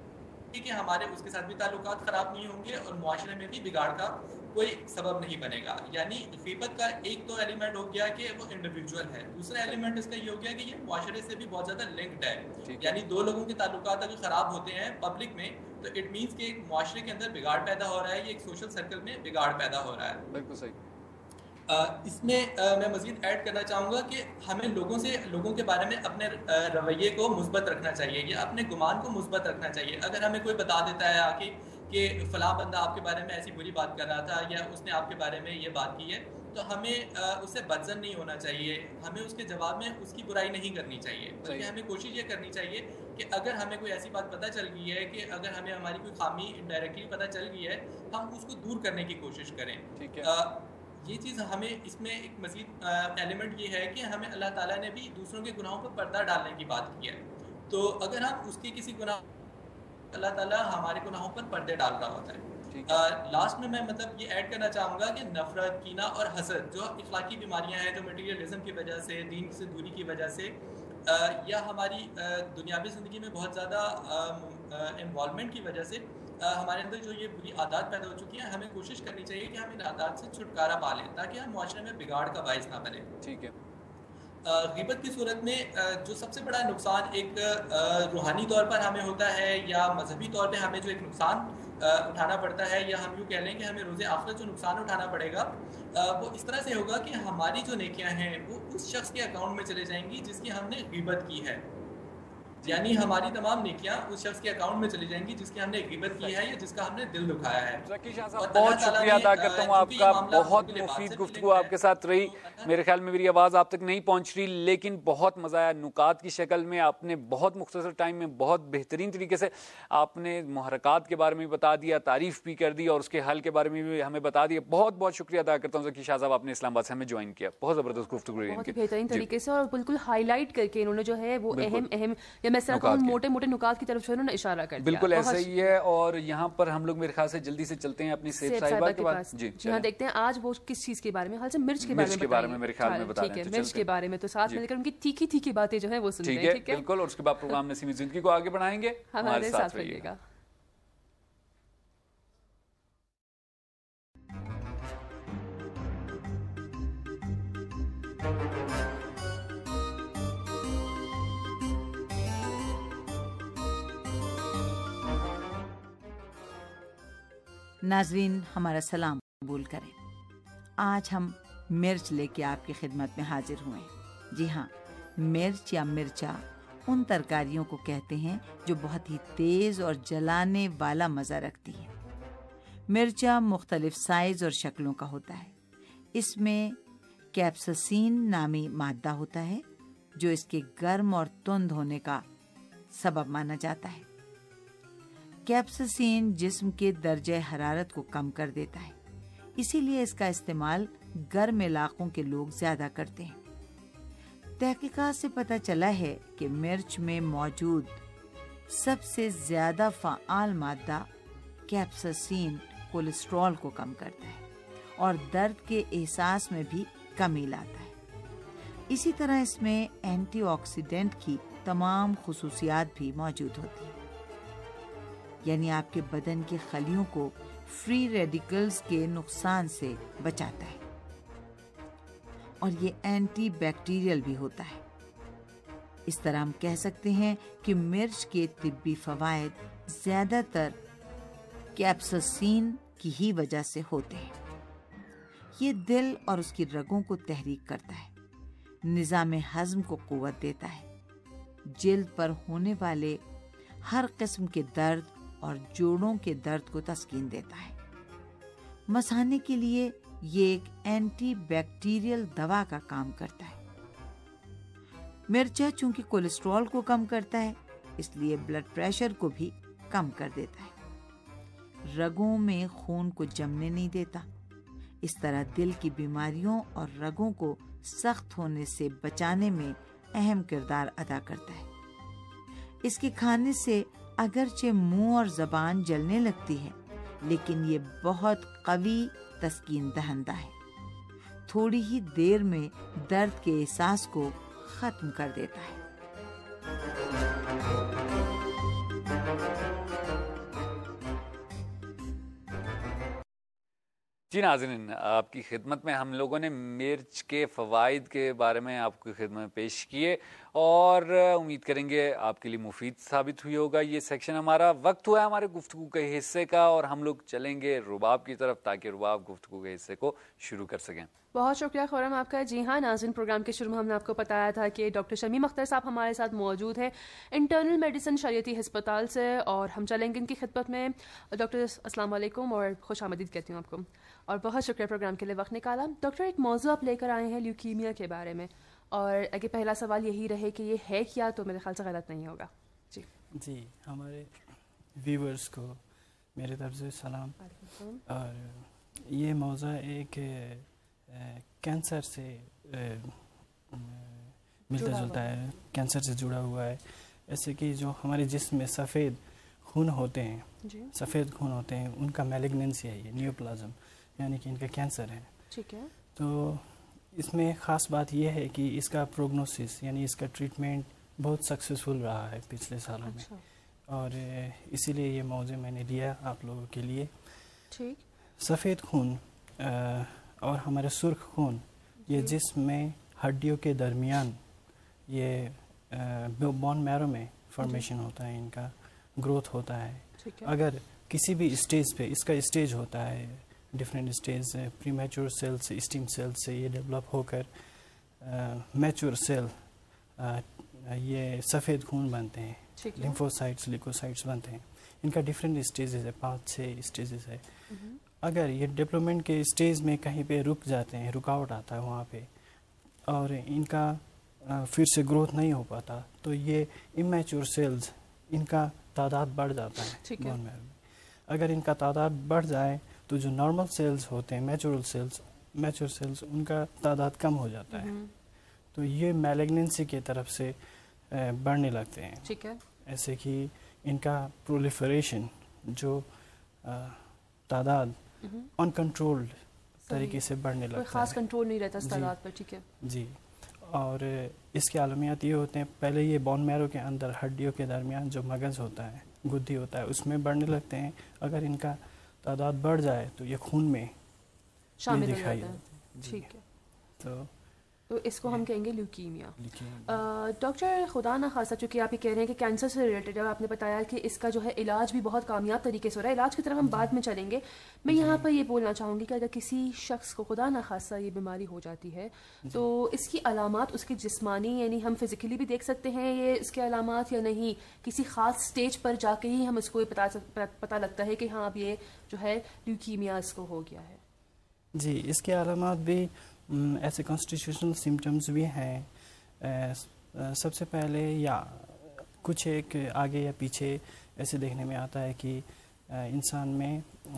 [SPEAKER 5] کہ ہمارے اس کے ساتھ بھی تعلقات خراب نہیں ہوں گے اور معاشرے میں بھی بگاڑ کا کوئی سبب نہیں بنے گا۔ یعنی غیبت کا ایک تو ایلیمنٹ ہو گیا کہ وہ انڈیویجول ہے، دوسرا ایلیمنٹ اس کا یہ ہو گیا کہ یہ معاشرے سے بھی بہت زیادہ لنکڈ ہے۔ یعنی دو لوگوں کے تعلقات اگر خراب ہوتے ہیں پبلک میں تو اٹ مینس کہ ایک معاشرے کے اندر بگاڑ پیدا ہو رہا ہے، یہ ایک سوشل سرکل میں بگاڑ پیدا ہو رہا ہے۔
[SPEAKER 1] بالکل صحیح۔
[SPEAKER 5] اس میں میں مزید ایڈ کرنا چاہوں گا کہ ہمیں لوگوں کے بارے میں اپنے رویے کو مثبت رکھنا چاہیے یا اپنے گمان کو مثبت رکھنا چاہیے۔ اگر ہمیں کوئی بتا دیتا ہے آ کے کہ فلاں بندہ آپ کے بارے میں ایسی بری بات کر رہا تھا یا اس نے آپ کے بارے میں یہ بات کی ہے تو ہمیں اس سے بدظن نہیں ہونا چاہیے، ہمیں اس کے جواب میں اس کی برائی نہیں کرنی چاہیے، بلکہ ہمیں کوشش یہ کرنی چاہیے کہ اگر ہمیں کوئی ایسی بات پتہ چل گئی ہے کہ اگر ہمیں ہماری کوئی خامی انڈائریکٹلی پتہ چل گئی ہے ہم اس کو دور کرنے کی کوشش کریں۔ یہ چیز ہمیں اس میں ایک مزید ایلیمنٹ یہ ہے کہ ہمیں اللہ تعالیٰ نے بھی دوسروں کے گناہوں پر پردہ ڈالنے کی بات کی ہے، تو اگر ہم اس کے کسی گناہ اللہ تعالیٰ ہمارے گناہوں پر پردے ڈال رہا ہوتا ہے. لاسٹ میں مطلب یہ ایڈ کرنا چاہوں گا کہ نفرت، کینہ اور حسد جو اخلاقی بیماریاں ہیں، جو مٹیریلزم کی وجہ سے، دین سے دوری کی وجہ سے، یا ہماری دنیاوی زندگی میں بہت زیادہ انوالومنٹ کی وجہ سے ہمارے اندر جو یہ بری عادات پیدا ہو چکی ہیں، ہمیں کوشش کرنی چاہیے کہ ہم ان عادات سے چھٹکارا پا لیں تاکہ ہم معاشرے میں بگاڑ کا باعث نہ بنے. ٹھیک ہے. غیبت کی صورت میں جو سب سے بڑا نقصان ایک روحانی طور پر ہمیں ہوتا ہے یا مذہبی طور پہ ہمیں جو ایک نقصان اٹھانا پڑتا ہے، یا ہم یوں کہہ لیں کہ ہمیں روز آخرت جو نقصان اٹھانا پڑے گا، وہ اس طرح سے ہوگا کہ ہماری جو نیکیاں ہیں وہ اس شخص کے اکاؤنٹ میں چلے جائیں گی جس کی ہم نے غیبت کی ہے. یعنی ہماری تمام نیکیاں اس شخص کے اکاؤنٹ میں چلی جائیں گی جس کی ہم نے غیبت کی ہے یا جس کا ہم نے دل دکھایا ہے.
[SPEAKER 1] ذکی شاہ صاحب بہت شکریہ ادا کرتا ہوں آپ کا، بہت مفید گفتگو آپ کے ساتھ رہی. میرے خیال میں میری آواز آپ تک نہیں پہنچ رہی، لیکن بہت مزہ آیا. نکات کی شکل میں آپ نے بہت مختصر ٹائم میں بہت بہترین طریقے سے آپ نے محرکات کے بارے میں بھی بتا دیا، تعریف بھی کر دی اور اس کے حل کے بارے میں بھی ہمیں بتا دیا. بہت بہت شکریہ ادا کرتا ہوں ذکی شاہ صاحب، آپ نے اسلام آباد سے ہمیں جوائن کیا. بہت زبردست گفتگو رہی،
[SPEAKER 2] بہت ہی بہترین طریقے سے اور بالکل ہائی لائٹ کر کے انہوں نے جو ہے وہ اہم یا میں موٹے موٹے نکات کی طرف انہوں نے اشارہ کر دیا.
[SPEAKER 1] بالکل ایسا ہی ہے. اور یہاں پر ہم لوگ میرے خیال سے جلدی سے چلتے ہیں اپنی سیف صاحبہ کے پاس. جی یہاں
[SPEAKER 2] دیکھتے ہیں آج وہ کس چیز کے بارے میں، حال سے مرچ کے بارے میں میرے خیال میں بتا رہے ہیں. مرچ کے بارے میں تو ساتھ مل کر ان کی تیکھی تیکھی باتیں جو ہیں وہ سنتے ہیں. ٹھیک ہے
[SPEAKER 1] بالکل. اور اس کے بعد پروگرام نسیم زندگی کو آگے بڑھائیں گے، ہمارے ساتھ رہیے گا.
[SPEAKER 6] ناظرین ہمارا سلام قبول کریں. آج ہم مرچ لے کے آپ کی خدمت میں حاضر ہوئے ہیں. جی ہاں، مرچ یا مرچا ان ترکاریوں کو کہتے ہیں جو بہت ہی تیز اور جلانے والا مزہ رکھتی ہے. مرچا مختلف سائز اور شکلوں کا ہوتا ہے. اس میں کیپساسین نامی مادہ ہوتا ہے جو اس کے گرم اور تند ہونے کا سبب مانا جاتا ہے. کیپساسین جسم کے درجہ حرارت کو کم کر دیتا ہے، اسی لیے اس کا استعمال گرم علاقوں کے لوگ زیادہ کرتے ہیں. تحقیقات سے پتہ چلا ہے کہ مرچ میں موجود سب سے زیادہ فعال مادہ کیپساسین کولیسٹرول کو کم کرتا ہے اور درد کے احساس میں بھی کمی لاتا ہے. اسی طرح اس میں اینٹی آکسیڈنٹ کی تمام خصوصیات بھی موجود ہوتی ہیں، یعنی آپ کے بدن کی خلیوں کو فری ریڈیکلز کے نقصان سے بچاتا ہے. اور یہ اینٹی بیکٹیریل بھی ہوتا ہے. اس طرح ہم کہہ سکتے ہیں کہ مرچ کے طبی فوائد زیادہ تر کیپساسین کی ہی وجہ سے ہوتے ہیں. یہ دل اور اس کی رگوں کو تحریک کرتا ہے، نظام ہضم کو قوت دیتا ہے، جلد پر ہونے والے ہر قسم کے درد اور جوڑوں کے درد کو تسکین دیتا ہے. مثانے کے لیے یہ ایک اینٹی بیکٹیریل دوا کا کام کرتا ہے. مرچا چونکہ کولیسٹرول کو کم کرتا ہے، اس لیے بلڈ پریشر کو بھی کم کر دیتا ہے. رگوں میں خون کو جمنے نہیں دیتا. اس طرح دل کی بیماریوں اور رگوں کو سخت ہونے سے بچانے میں اہم کردار ادا کرتا ہے. اس کے کھانے سے اگرچہ منہ اور زبان جلنے لگتی ہے، لیکن یہ بہت قوی تسکین دہندہ ہے. تھوڑی ہی دیر میں درد کے احساس کو ختم کر دیتا ہے.
[SPEAKER 1] جی ناظرین، آپ کی خدمت میں ہم لوگوں نے مرچ کے فوائد کے بارے میں آپ کی خدمت میں پیش کیے اور امید کریں گے آپ کے لیے مفید ثابت ہوئی ہوگا. یہ سیکشن ہمارا وقت ہوا ہے ہمارے گفتگو کے حصے کا اور ہم لوگ چلیں گے رباب کی طرف تاکہ رباب گفتگو کے حصے کو شروع کر سکیں.
[SPEAKER 2] بہت شکریہ خورم آپ کا. جی ہاں ناظرین، پروگرام کے شروع میں ہم نے آپ کو بتایا تھا کہ ڈاکٹر شمیم اختر صاحب ہمارے ساتھ موجود ہیں انٹرنل میڈیسن شریعتی ہسپتال سے، اور ہم چلیں گے ان کی خدمت میں. ڈاکٹر السلام علیکم اور خوش آمدید کہتی ہوں آپ کو، اور بہت شکریہ پروگرام کے لیے وقت نکالا. ڈاکٹر، ایک موضوع آپ لے کر آئے ہیں لیوکیمیا کے بارے میں، اور اگر پہلا سوال یہی رہے کہ یہ ہے کیا تو میرے خیال سے غلط نہیں ہوگا.
[SPEAKER 7] جی ہمارے ویورز کو میرے طرف سے سلام. اور یہ موضوع ایک کینسر سے ملتا جلتا ہے، کینسر سے جڑا ہوا ہے. ایسے کہ جو ہمارے جسم میں سفید خون ہوتے ہیں سفید خون ہوتے ہیں ان کا میلیگننسی ہے یہ نیوپلازم یعنی کہ ان کا کینسر ہے.
[SPEAKER 2] ٹھیک ہے. تو
[SPEAKER 7] اس میں خاص بات یہ ہے کہ اس کا پروگنوسس یعنی اس کا ٹریٹمنٹ بہت سکسیزفل رہا ہے پچھلے سالوں میں اور اسی لیے یہ موضوع میں نے لیا آپ لوگوں کے لیے.
[SPEAKER 2] ٹھیک.
[SPEAKER 7] سفید خون اور ہمارے سرخ خون یہ جسم میں ہڈیوں کے درمیان یہ بون میرو میں فارمیشن ہوتا ہے ان کا گروتھ ہوتا ہے. اگر کسی بھی اسٹیج پہ اس کا اسٹیج ہوتا ہے different stage premature cell سے اسٹیم سیل سے یہ ڈیولپ ہو کر میچور سیل یہ سفید خون بنتے ہیں لیمفوسائٹس لیکوسائٹس بنتے ہیں. ان کا ڈفرینٹ اسٹیجز ہے 5-6 اسٹیجز ہے. اگر یہ ڈیولپمنٹ کے اسٹیج میں کہیں پہ رک جاتے ہیں رکاوٹ آتا ہے وہاں پہ اور ان کا پھر سے گروتھ نہیں ہو پاتا تو یہ امیچور سیلز ان کا تعداد بڑھ جاتا ہے بون میرو میں. اگر ان کا تعداد بڑھ جائے تو جو نارمل سیلز ہوتے ہیں میچور سیلز ان کا تعداد کم ہو جاتا ہے تو یہ میلیگننسی کی طرف سے بڑھنے لگتے ہیں.
[SPEAKER 2] ٹھیک ہے.
[SPEAKER 7] ایسے کہ ان کا پرولیفریشن جو تعداد ان کنٹرولڈ طریقے سے بڑھنے لگتا ہے.
[SPEAKER 2] خاص کنٹرول نہیں رہتا اس تعداد پر. ٹھیک ہے
[SPEAKER 7] جی. اور اس کے علامات یہ ہوتے ہیں پہلے یہ بون میرو کے اندر ہڈیوں کے درمیان جو مغز ہوتا ہے گدھی ہوتا ہے اس میں بڑھنے لگتے ہیں. اگر ان کا تعداد بڑھ جائے تو یہ خون میں
[SPEAKER 2] شامل دکھائی دیتے ہیں. ٹھیک ہے. تو اس کو ہم کہیں گے لیوکیمیا. ڈاکٹر خدا نہ خاصہ چونکہ آپ یہ کہہ رہے ہیں کہ کینسر سے ریلیٹڈ ہے آپ نے بتایا کہ اس کا جو ہے علاج بھی بہت کامیاب طریقے سے ہو رہا ہے. علاج کی طرف ہم بعد میں چلیں گے. میں یہاں پر یہ بولنا چاہوں گی کہ اگر کسی شخص کو خدا نہ خاصہ یہ بیماری ہو جاتی ہے تو اس کی علامات اس کی جسمانی یعنی ہم فزیکلی بھی دیکھ سکتے ہیں یہ اس کے علامات یا نہیں کسی خاص سٹیج پر جا کے ہی ہم اس کو پتہ لگتا ہے کہ ہاں اب یہ جو ہے لیوکیمیا اس کو ہو گیا ہے.
[SPEAKER 7] جی. اس کے علامات بھی ایسے کانسٹیٹیوشنل سمٹمز بھی ہیں. سب سے پہلے یا کچھ ایک آگے یا پیچھے ایسے دیکھنے میں آتا ہے کہ انسان میں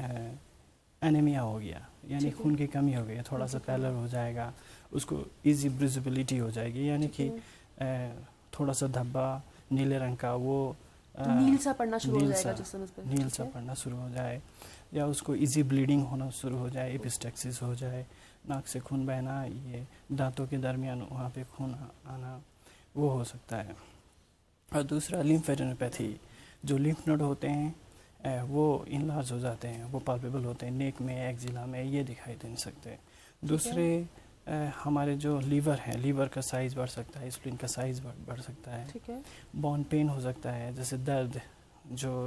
[SPEAKER 7] انیمیا ہو گیا یعنی خون کی کمی ہو گئی تھوڑا سا پیلر ہو جائے گا اس کو ایزی بریزیبلٹی ہو جائے گی یعنی کہ تھوڑا سا دھبا نیلے رنگ کا وہ
[SPEAKER 2] نیل سا پڑنا شروع
[SPEAKER 7] ہو جائے یا اس کو ایزی بلیڈنگ ہونا شروع ہو جائے ایپسٹیکسس ہو جائے ناک سے خون بہنا یہ دانتوں کے درمیان وہاں پہ خون آنا وہ ہو سکتا ہے. اور دوسرا لیمفیڈینوپیتھی جو لیمف نوڈ ہوتے ہیں وہ انلارج ہو جاتے ہیں وہ پالپیبل ہوتے ہیں نیک میں ایکزیلا میں یہ دکھائی دے سکتے. دوسرے ہمارے جو لیور ہیں لیور کا سائز بڑھ سکتا ہے اسپلین کا سائز بڑھ سکتا ہے. بون پین ہو سکتا ہے جیسے درد جو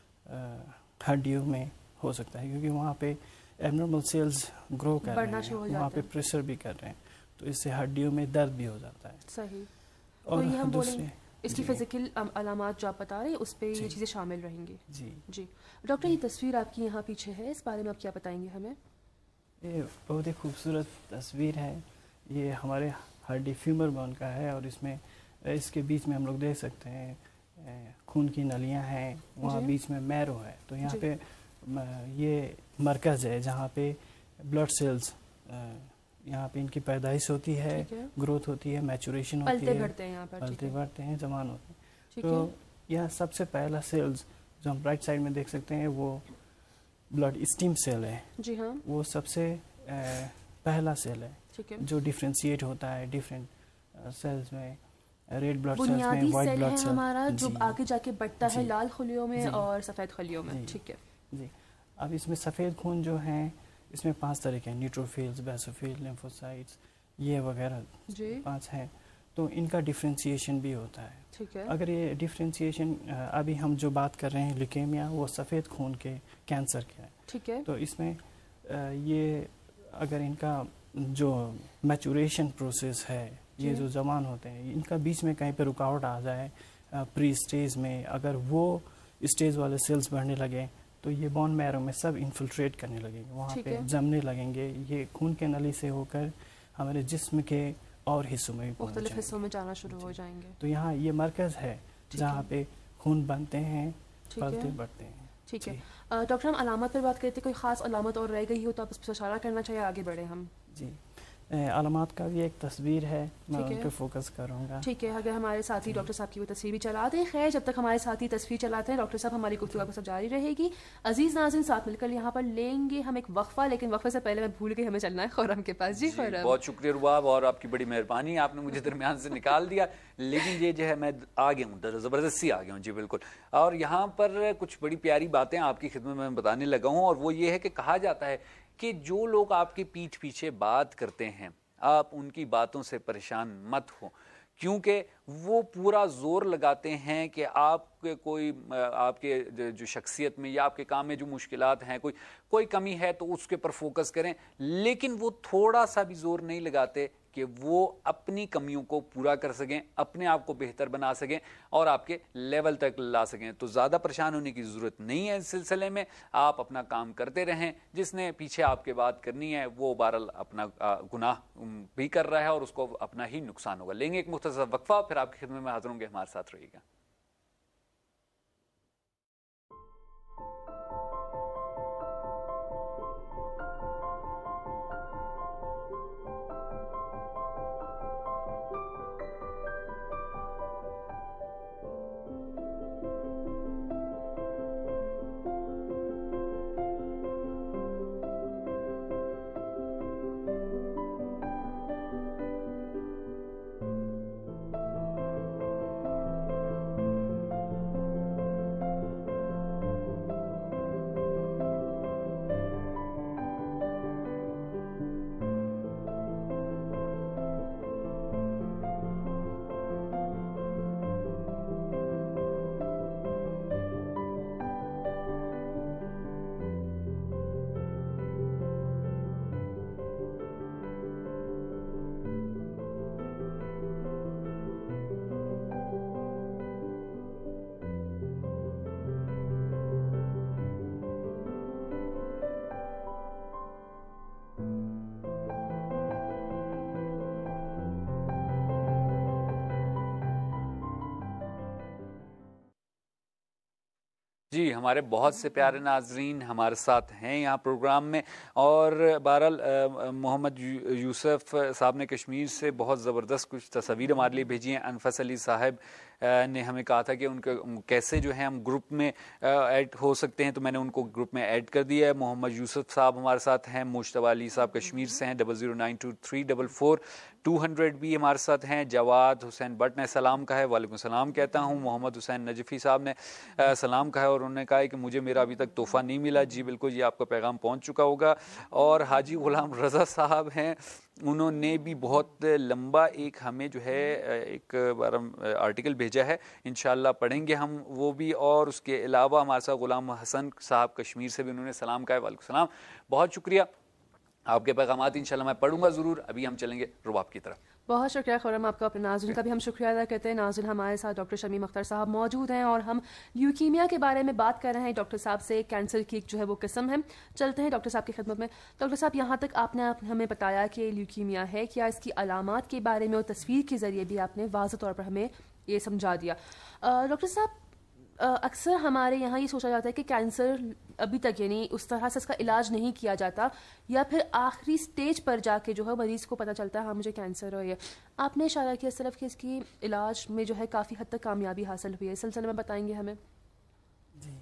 [SPEAKER 7] ہڈیوں میں ہو سکتا ہے کیونکہ وہاں پہ ایبنارمل سیلز گرو کر رہے ہیں وہاں پہ پریشر بھی کر رہے ہیں تو اس سے ہڈیوں میں درد بھی ہو جاتا ہے.
[SPEAKER 2] صحیح. اور ہم دوسرے اس کی فزیکل علامات جو آپ بتا رہے ہیں اس پہ یہ چیزیں شامل رہیں گی. جی ڈاکٹر یہ تصویر آپ کی یہاں پیچھے ہے اس بارے میں آپ کیا بتائیں گے ہمیں؟
[SPEAKER 7] یہ بہت ہی خوبصورت تصویر ہے. یہ ہمارے ہڈی فیمر بون کا ہے اور اس میں اس کے بیچ میں ہم لوگ دیکھ سکتے ہیں خون کی نلیاں ہیں وہاں بیچ میں میرو ہے تو یہاں پہ یہ مرکز ہے جہاں پہ بلڈ سیلز یہاں پہ ان کی پیدائش ہوتی ہے گروتھ ہوتی ہے میچوریشن ہوتی ہے پلتے بڑھتے ہیں زمان ہوتے ہیں. تو یہ سب سے پہلا سیلز جو ہم رائٹ سائڈ میں دیکھ سکتے ہیں وہ بلڈ اسٹیم سیل ہے.
[SPEAKER 2] جی ہاں.
[SPEAKER 7] وہ سب سے پہلا سیل ہے جو ڈیفرینشیٹ ہوتا ہے ڈفرینٹ سیلز میں ریڈ بلڈ سیلز میں وائٹ بلڈ سیل
[SPEAKER 2] ہمارا جو آگے جا کے بڑھتا ہے لال خلیوں میں اور سفید خلیوں میں. ٹھیک ہے
[SPEAKER 7] جی. اب اس میں سفید خون جو ہیں اس میں 5 طرح کے ہیں نیوٹروفیلز بیسوفیل لیمفوسائٹس یہ وغیرہ 5 ہیں تو ان کا ڈیفرینسیشن بھی ہوتا ہے.
[SPEAKER 2] ٹھیک ہے.
[SPEAKER 7] اگر یہ ڈیفرینسیشن ابھی ہم جو بات کر رہے ہیں لیوکیمیا وہ سفید خون کے کینسر کے ہے.
[SPEAKER 2] ٹھیک ہے.
[SPEAKER 7] تو اس میں یہ اگر ان کا جو میچوریشن پروسیس ہے یہ جو زمان ہوتے ہیں ان کا بیچ میں کہیں پہ رکاوٹ آ جائے پری اسٹیج میں اگر وہ اسٹیج والے سیلز بڑھنے لگے تو یہ بون میرو میں سب انفلٹریٹ کرنے لگیں گے وہاں پہ جمنے لگیں گے یہ خون کے نلی سے ہو کر ہمارے جسم کے اور حصوں میں
[SPEAKER 2] مختلف حصوں میں جانا شروع ہو جائیں گے.
[SPEAKER 7] تو یہاں یہ مرکز ہے جہاں پہ خون بنتے ہیں پلتے بڑھتے ہیں.
[SPEAKER 2] ٹھیک ہے. ڈاکٹر ہم علامات پر بات کرتے کوئی خاص علامت اور رہ گئی ہو تو آپ اس پر اشارہ کرنا چاہیے آگے بڑھیں ہم.
[SPEAKER 7] جی علامات کا بھی ایک تصویر ہے, میں ان پہ فوکس کروں گا.
[SPEAKER 2] ٹھیک ہے, اگر ہمارے ساتھی ڈاکٹر صاحب کی وہ تصویر بھی چلا دیں. خیر, جب تک ہمارے ساتھی تصویر چلاتے ہیں ڈاکٹر صاحب ہماری گفتگو کو جاری رہے گی. عزیز ناظرین, ساتھ مل کر یہاں پر لیں گے ہم ایک وقفہ, لیکن وقفے سے پہلے میں بھول گئی ہمیں چلنا ہے خورم کے پاس. جی خورم.
[SPEAKER 1] بہت شکریہ رباب, اور آپ کی بڑی مہربانی, آپ نے مجھے درمیان سے نکال دیا, لیکن یہ جو ہے میں آ گیا ہوں, زبردستی آ گیا ہوں. جی بالکل. اور یہاں پر کچھ بڑی پیاری باتیں آپ کی خدمت میں بتانے لگا ہوں, اور وہ یہ ہے کہ کہا جاتا ہے کہ جو لوگ آپ کی پیٹھ پیچھے بات کرتے ہیں آپ ان کی باتوں سے پریشان مت ہو, کیونکہ وہ پورا زور لگاتے ہیں کہ آپ کے کوئی آپ کے جو شخصیت میں یا آپ کے کام میں جو مشکلات ہیں, کوئی کمی ہے تو اس کے پر فوکس کریں, لیکن وہ تھوڑا سا بھی زور نہیں لگاتے کہ وہ اپنی کمیوں کو پورا کر سکیں, اپنے آپ کو بہتر بنا سکیں اور آپ کے لیول تک لا سکیں. تو زیادہ پریشان ہونے کی ضرورت نہیں ہے اس سلسلے میں, آپ اپنا کام کرتے رہیں. جس نے پیچھے آپ کے بات کرنی ہے وہ بہرحال اپنا گناہ بھی کر رہا ہے اور اس کو اپنا ہی نقصان ہوگا. لیں گے ایک مختصر وقفہ, پھر آپ کی خدمت میں حاضر ہوں گے, ہمارے ساتھ رہیے گا. جی, ہمارے بہت سے پیارے ناظرین ہمارے ساتھ ہیں یہاں پروگرام میں, اور بہرحال محمد یوسف صاحب نے کشمیر سے بہت زبردست کچھ تصاویر ہمارے لیے بھیجی ہیں. انفس علی صاحب نے ہمیں کہا تھا کہ ان کا کیسے جو ہے ہم گروپ میں ایڈ ہو سکتے ہیں, تو میں نے ان کو گروپ میں ایڈ کر دیا ہے. محمد یوسف صاحب ہمارے ساتھ ہیں, مشتبہ علی صاحب کشمیر سے ہیں, 0092344200 بھی ہمارے ساتھ ہیں. جواد حسین بٹ نے سلام کہا ہے, وعلیکم السلام کہتا ہوں. محمد حسین نجفی صاحب نے سلام کہا ہے اور انہوں نے کہا ہے کہ مجھے میرا ابھی تک تحفہ نہیں ملا. جی بالکل, یہ آپ کا پیغام پہنچ چکا ہوگا. اور حاجی غلام رضا صاحب ہیں, انہوں نے بھی بہت لمبا ایک ہمیں جو ہے ایک آرٹیکل بھیجا ہے, انشاءاللہ پڑھیں گے ہم وہ بھی. اور اس کے علاوہ ہمارے ساتھ غلام حسن صاحب کشمیر سے بھی انہوں نے سلام کہا ہے, وعلیکم السلام. بہت شکریہ, آپ کے پیغامات انشاءاللہ میں پڑھوں گا ضرور. ابھی ہم چلیں گے رباب کی طرف.
[SPEAKER 2] بہت شکریہ خورم, آپ کا اپنے ناظرین کا بھی ہم شکریہ ادا کرتے ہیں. ناظرین, ہمارے ساتھ ڈاکٹر شمیم اختر صاحب موجود ہیں اور ہم لیوکیمیا کے بارے میں بات کر رہے ہیں ڈاکٹر صاحب سے. کینسر کی جو ہے وہ قسم ہے. چلتے ہیں ڈاکٹر صاحب کی خدمت میں. ڈاکٹر صاحب, یہاں تک آپ نے ہمیں بتایا کہ لیوکیمیا ہے کیا, اس کی علامات کے بارے میں اور تصویر کے ذریعے بھی آپ نے واضح طور پر ہمیں یہ سمجھا دیا. ڈاکٹر صاحب, اکثر ہمارے یہاں یہ سوچا جاتا ہے کہ کینسر ابھی تک یعنی اس طرح سے اس کا علاج نہیں کیا جاتا, یا پھر آخری سٹیج پر جا کے جو ہے مریض کو پتہ چلتا ہے ہاں مجھے کینسر ہے. آپ نے اشارہ کیا اس طرف کہ اس کی علاج میں جو ہے کافی حد تک کامیابی حاصل ہوئی ہے, اس سلسلے میں بتائیں گے ہمیں.
[SPEAKER 7] جی,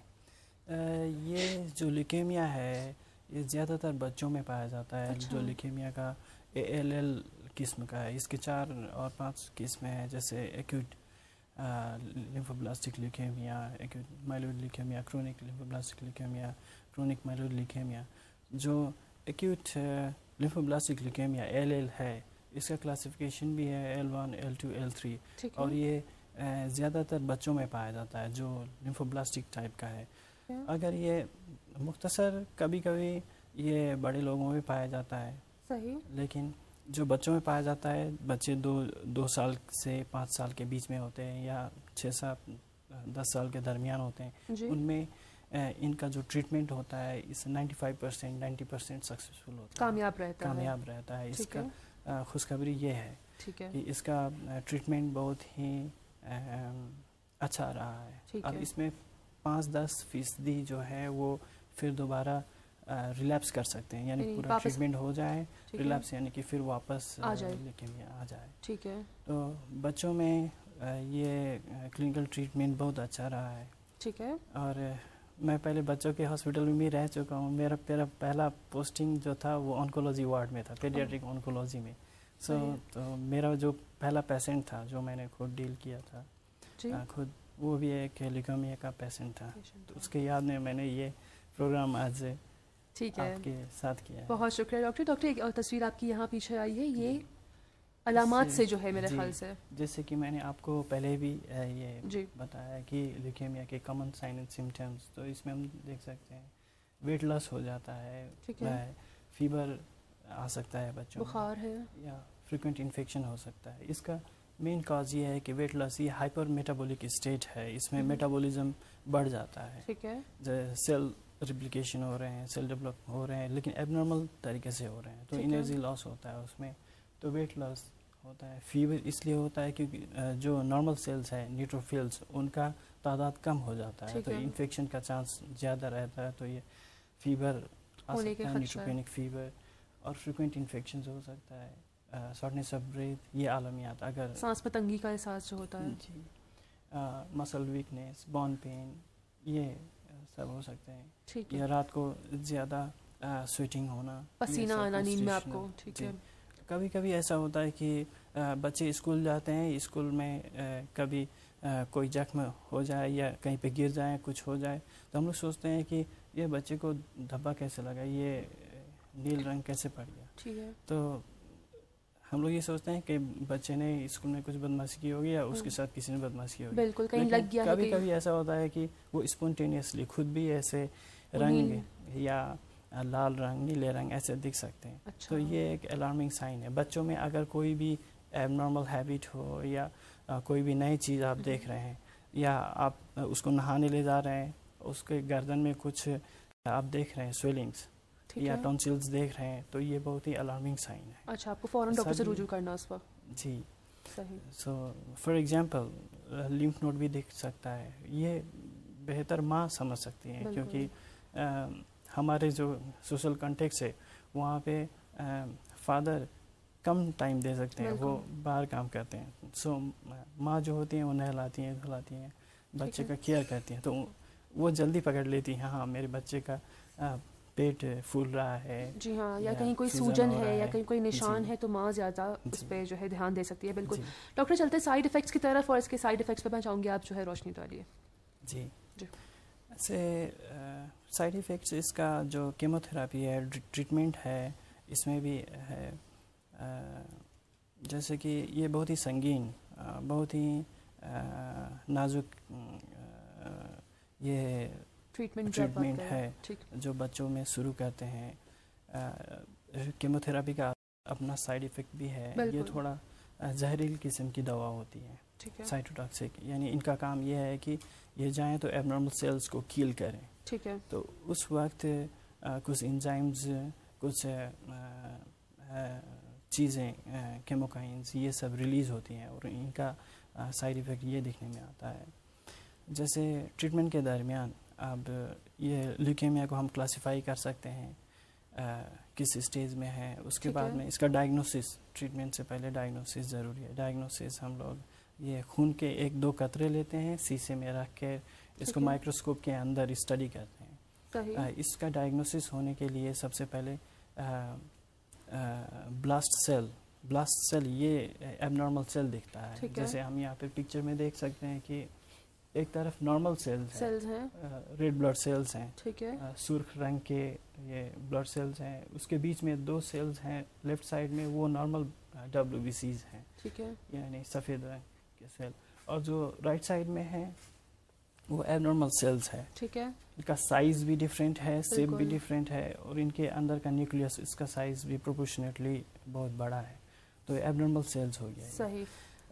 [SPEAKER 7] یہ جو لیوکیمیا ہے یہ زیادہ تر بچوں میں پایا جاتا ہے. جو لیوکیمیا کا ALL قسم کا ہے, اس کے 4 اور 5 قسمیں ہیں, جیسے acute lymphoblastic leukaemia, acute myeloid leukaemia, chronic lymphoblastic leukaemia, chronic myeloid leukaemia. جو ایکیوٹ لیمفوبلاسٹک لیوکیمیا ALL ہے, اس کا کلاسیفیکیشن بھی ہے L1, L2, L3, اور یہ زیادہ تر بچوں میں پایا جاتا ہے جو لیمفوبلاسٹک ٹائپ کا ہے. اگر یہ مختصر کبھی کبھی یہ بڑے لوگوں میں پایا جاتا ہے,
[SPEAKER 2] صحیح, لیکن
[SPEAKER 7] جو بچوں میں پایا جاتا ہے, بچے 2 سال سے 5 سال کے بیچ میں ہوتے ہیں یا 6-10 سال کے درمیان ہوتے ہیں, ان میں ان کا جو ٹریٹمنٹ ہوتا ہے اس 95% 90% سکسیسفل ہوتا ہے, کامیاب رہتا ہے. اس کا خوشخبری یہ ہے کہ اس کا ٹریٹمنٹ بہت ہی اچھا رہا ہے. اب اس میں 5-10% جو ہے وہ پھر دوبارہ ریلیپس کر سکتے ہیں, یعنی پورا ٹریٹمنٹ ہو جائے, ریلیپس یعنی کہ پھر واپس لیکیمیا آ جائے.
[SPEAKER 2] ٹھیک ہے.
[SPEAKER 7] تو بچوں میں یہ کلینکل ٹریٹمنٹ بہت اچھا رہا ہے.
[SPEAKER 2] ٹھیک ہے.
[SPEAKER 7] اور میں پہلے بچوں کے ہاسپٹل میں بھی رہ چکا ہوں. میرا پہلا پوسٹنگ جو تھا وہ آنکولوجی وارڈ میں تھا, پیڈیاٹرک آنکولوجی میں. تو میرا جو پہلا پیشنٹ تھا جو میں نے خود ڈیل کیا تھا خود, وہ بھی ایک لیوکیمیا کا پیشنٹ تھا. تو اس کے یاد میں نے یہ پروگرام آج
[SPEAKER 2] ٹھیک ہے
[SPEAKER 7] آپ کے ساتھ کیا ہے.
[SPEAKER 2] بہت شکریہ ڈاکٹر. ڈاکٹر ایک اور تصویر آپ کی یہاں پیچھے آئی ہے, یہ علامات سے جو ہے میرے خیال سے,
[SPEAKER 7] جیسے کہ میں نے آپ کو پہلے بھی یہ بتایا کہ لیوکیمیا کے کامن سائن اینڈ سمٹمز, تو اس میں ہم دیکھ سکتے ہیں ویٹ لاس ہو جاتا ہے, فیور آ سکتا ہے بچوں,
[SPEAKER 2] بخار ہے, یا
[SPEAKER 7] فریکوینٹ انفیکشن ہو سکتا ہے. اس کا مین کاز یہ ہے کہ ویٹ لاس یہ ہائپر میٹابولک اسٹیٹ ہے, اس میں میٹابولزم بڑھ جاتا ہے.
[SPEAKER 2] ٹھیک ہے.
[SPEAKER 7] سیل ریپلیکیشن ہو رہے ہیں, سیل ڈیولپ ہو رہے ہیں, لیکن ایب نارمل طریقے سے ہو رہے ہیں, تو انرجی لاس ہوتا ہے اس میں, تو ویٹ لاس ہوتا ہے. فیور اس لیے ہوتا ہے کیونکہ جو نارمل سیلز ہیں نیوٹروفیلز, ان کا تعداد کم ہو جاتا ہے, تو انفیکشن کا چانس زیادہ رہتا ہے. تو یہ فیور آ سکتا ہے, نیوٹروپینک فیور, اور فریکوینٹ انفیکشنز ہو سکتا ہے, شارٹنیس آف بریتھ, یہ علامات. اگر سانس
[SPEAKER 2] میں تنگی کا احساس جو ہوتا ہے,
[SPEAKER 7] جی, مسل ویکنیس, بون پین, یہ سب ہو سکتے ہیں. یا رات کو زیادہ سویٹنگ ہونا,
[SPEAKER 2] پسینہ آنا نیند میں آپ کو. ٹھیک ہے.
[SPEAKER 7] کبھی کبھی ایسا ہوتا ہے کہ بچے اسکول جاتے ہیں, اسکول میں کبھی کوئی زخم ہو جائے یا کہیں پہ گر جائیں, کچھ ہو جائے, تو ہم لوگ سوچتے ہیں کہ یہ بچے کو دھبا کیسے لگا, یہ نیل رنگ کیسے پڑ گیا.
[SPEAKER 2] ٹھیک ہے.
[SPEAKER 7] تو ہم لوگ یہ سوچتے ہیں کہ بچے نے اسکول میں کچھ بدمعاشی کی ہوگی یا اس کے ساتھ کسی نے بدمعاشی کی ہوگی.
[SPEAKER 2] بالکل, کہیں لگ گیا.
[SPEAKER 7] کبھی کبھی ایسا ہوتا ہے کہ وہ اسپونٹینیسلی خود بھی ایسے رنگ یا لال رنگ, نیلے رنگ ایسے دکھ سکتے ہیں. تو یہ ایک الارمنگ سائن ہے. بچوں میں اگر کوئی بھی ایب نارمل ہیبٹ ہو یا کوئی بھی نئی چیز آپ دیکھ رہے ہیں, یا آپ اس کو نہانے لے جا رہے ہیں, اس کے گردن میں کچھ آپ دیکھ رہے ہیں سویلنگس یا ٹونسلز دیکھ رہے ہیں, تو یہ بہت ہی الارمنگ سائن ہے.
[SPEAKER 2] اچھا, آپ کو فوراً ڈاکٹر سے رجوع کرنا اس وقت.
[SPEAKER 7] جی,
[SPEAKER 2] صحیح.
[SPEAKER 7] So for example lymph node بھی دکھ سکتا ہے. یہ بہتر ماں سمجھ سکتی ہیں, کیونکہ ہمارے جو سوشل کنٹیکس ہے وہاں پہ فادر کم ٹائم دے سکتے ہیں, وہ باہر کام کرتے ہیں. سو ماں جو ہوتی ہیں وہ نہلاتی ہیں, دھلاتی ہیں, بچے کا کیئر کرتی ہیں, تو وہ جلدی پکڑ لیتی ہیں ہاں میرے بچے کا پیٹ پھول رہا ہے.
[SPEAKER 2] جی ہاں, یا کہیں کوئی سوجن ہے یا کہیں کوئی نشان ہے, تو ماں زیادہ اس پہ جو ہے دھیان دے سکتی ہے. بالکل. ڈاکٹر چلتے سائیڈ افیکٹس کی طرف, اور اس کے سائیڈ افیکٹس پہ میں چاہوں گی آپ جو ہے روشنی ڈالیے.
[SPEAKER 7] جی, ایسے سائیڈ افیکٹس اس کا جو کیمو تھراپی ہے, ٹریٹمنٹ ہے, اس میں بھی ہے. جیسے کہ یہ بہت ہی سنگین, بہت ہی نازک یہ ٹریٹمنٹ ہے جو بچوں میں شروع کرتے ہیں. کیمو تھراپی کا اپنا سائیڈ افیکٹ بھی ہے. یہ تھوڑا زہریلی قسم کی دوا ہوتی ہے, سائٹوٹاکسک, یعنی ان کا کام یہ ہے کہ یہ جائیں تو ایب نارمل سیلز کو کیل کریں.
[SPEAKER 2] ٹھیک ہے.
[SPEAKER 7] تو اس وقت کچھ انزائمز, کچھ چیزیں, کیموکائنز, یہ سب ریلیز ہوتی ہیں, اور ان کا سائیڈ ایفیکٹ یہ دیکھنے میں آتا ہے. جیسے ٹریٹمنٹ کے درمیان اب یہ لیوکیمیا کو ہم کلاسیفائی کر سکتے ہیں کس اسٹیج میں ہے. اس کے بعد میں اس کا ڈائگنوسس, ٹریٹمنٹ سے پہلے ڈائگنوسس ضروری ہے. ڈائگنوسس ہم لوگ یہ خون کے 1-2 قطرے لیتے ہیں, شیشے میں رکھ کے اس کو مائکروسکوپ کے اندر اسٹڈی کرتے ہیں. اس کا ڈائگنوسس ہونے کے لیے سب سے پہلے بلاسٹ سیل یہ ایب نارمل سیل دکھتا ہے. جیسے ہم یہاں پہ پکچر میں دیکھ سکتے ہیں کہ ایک طرف نارمل سیلز ہیں, ریڈ بلڈ سیلز ہیں, سرخ رنگ کے یہ بلڈ سیلز ہیں. اس کے بیچ میں 2 سیلز ہیں لیفٹ سائڈ میں, وہ نارمل WBCs ہیں, یعنی سفید رنگ کے سیل. اور جو رائٹ سائڈ میں ہیں وہ ایب نارمل سیلز ہے.
[SPEAKER 2] ٹھیک ہے.
[SPEAKER 7] ان کا سائز بھی ڈفرینٹ ہے, شیپ بھی ڈفرینٹ ہے, اور ان کے اندر کا نیوکلیس اس کا سائز بھی پروپورشنیٹلی بہت بڑا ہے. تو ایب نارمل سیلز ہو گیا.
[SPEAKER 2] صحیح.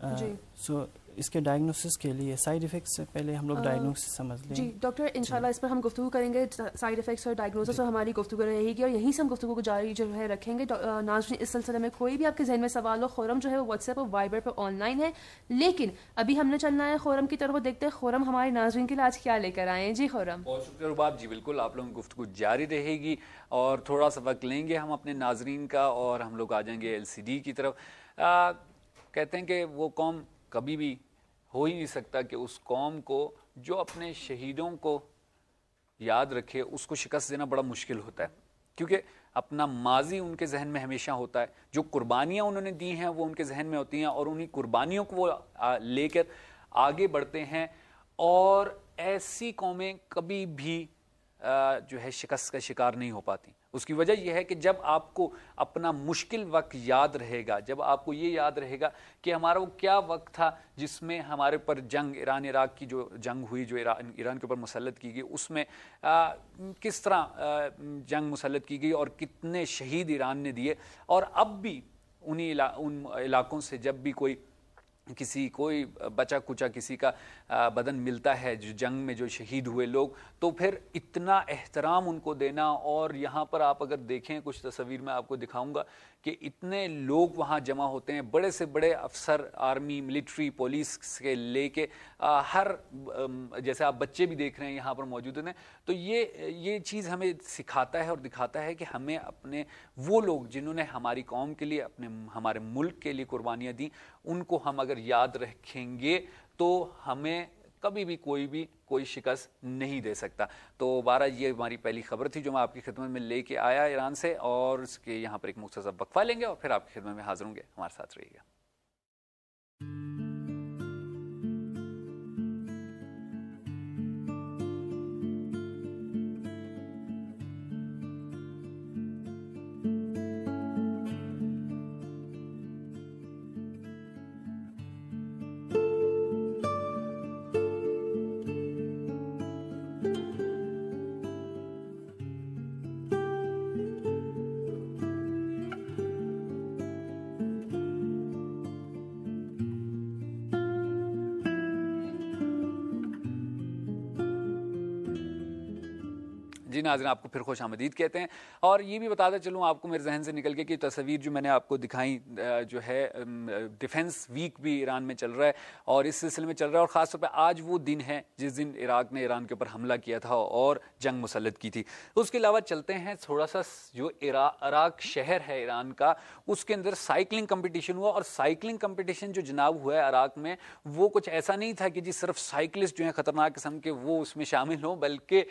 [SPEAKER 7] سو اس کے ڈائگنوسس کے لیے سائیڈ افیکٹس سے پہلے ہم لوگ ڈائگنوسس سمجھ لیں.
[SPEAKER 2] جی ڈاکٹر انشاءاللہ اس پر ہم گفتگو کریں گے, سائیڈ افیکٹس اور ڈائگنوسس اور ہماری گفتگو رہے گی اور یہیں سے ہم گفتگو کو جاری جو ہے رکھیں گے. ناظرین اس سلسلے میں کوئی بھی آپ کے ذہن میں سوال ہو, خورم جو ہے وہ واٹس ایپ اور وائبر پہ آن لائن ہے, لیکن ابھی ہم نے چلنا ہے خورم کی طرف. دیکھتے ہیں خورم ہمارے ناظرین کے لیے آج کیا لے کر آئے ہیں. جی خورم.
[SPEAKER 1] بہت شکریہ رباب. جی بالکل, آپ لوگوں کی گفتگو جاری رہے گی اور تھوڑا سا وقت لیں گے ہم اپنے ناظرین کا اور ہم لوگ آ جائیں گے LCD کی طرف. کہتے ہیں کہ وہ قوم کبھی بھی ہو ہی نہیں سکتا کہ اس قوم کو جو اپنے شہیدوں کو یاد رکھے, اس کو شکست دینا بڑا مشکل ہوتا ہے, کیونکہ اپنا ماضی ان کے ذہن میں ہمیشہ ہوتا ہے, جو قربانیاں انہوں نے دی ہیں وہ ان کے ذہن میں ہوتی ہیں اور انہی قربانیوں کو وہ لے کر آگے بڑھتے ہیں. اور ایسی قومیں کبھی بھی جو ہے شکست کا شکار نہیں ہو پاتی. اس کی وجہ یہ ہے کہ جب آپ کو اپنا مشکل وقت یاد رہے گا, جب آپ کو یہ یاد رہے گا کہ ہمارا وہ کیا وقت تھا جس میں ہمارے پر جنگ, ایران عراق کی جو جنگ ہوئی, جو ایران کے اوپر مسلط کی گئی, اس میں کس طرح جنگ مسلط کی گئی اور کتنے شہید ایران نے دیے. اور اب بھی ان علاقوں سے جب بھی کوئی بچا کچا کسی کا بدن ملتا ہے جو جنگ میں جو شہید ہوئے لوگ, تو پھر اتنا احترام ان کو دینا. اور یہاں پر آپ اگر دیکھیں کچھ تصویر میں آپ کو دکھاؤں گا کہ اتنے لوگ وہاں جمع ہوتے ہیں, بڑے سے بڑے افسر, آرمی, ملٹری, پولیس سے لے کے ہر, جیسے آپ بچے بھی دیکھ رہے ہیں یہاں پر موجود ہیں. تو یہ چیز ہمیں سکھاتا ہے اور دکھاتا ہے کہ ہمیں اپنے وہ لوگ جنہوں نے ہماری قوم کے لیے, ہمارے ملک کے لیے قربانیاں دیں, ان کو ہم اگر یاد رکھیں گے تو ہمیں کبھی بھی کوئی شکست نہیں دے سکتا. تو بارہ یہ ہماری پہلی خبر تھی جو میں آپ کی خدمت میں لے کے آیا ایران سے, اور اس کے یہاں پر ایک مختصر وقفہ لیں گے اور پھر آپ کی خدمت میں حاضر ہوں گے. ہمارے ساتھ رہیے گا. جی ناظرین, آپ کو پھر خوش آمدید کہتے ہیں. اور یہ بھی بتاتا چلوں آپ کو, میرے ذہن سے نکل گیا کہ تصویر جو میں نے آپ کو دکھائیں جو ہے ڈیفنس ویک بھی ایران میں چل رہا ہے اور اس سلسلے میں چل رہا ہے, اور خاص طور پہ آج وہ دن ہے جس دن عراق نے ایران کے اوپر حملہ کیا تھا اور جنگ مسلط کی تھی. اس کے علاوہ چلتے ہیں تھوڑا سا, جو عراق شہر ہے ایران کا, اس کے اندر سائیکلنگ کمپٹیشن ہوا. اور سائیکلنگ کمپٹیشن جو جناب ہوا ہے عراق میں, وہ کچھ ایسا نہیں تھا کہ جی صرف سائیکلسٹ جو ہیں خطرناک قسم کے وہ اس میں شامل ہوں, بلکہ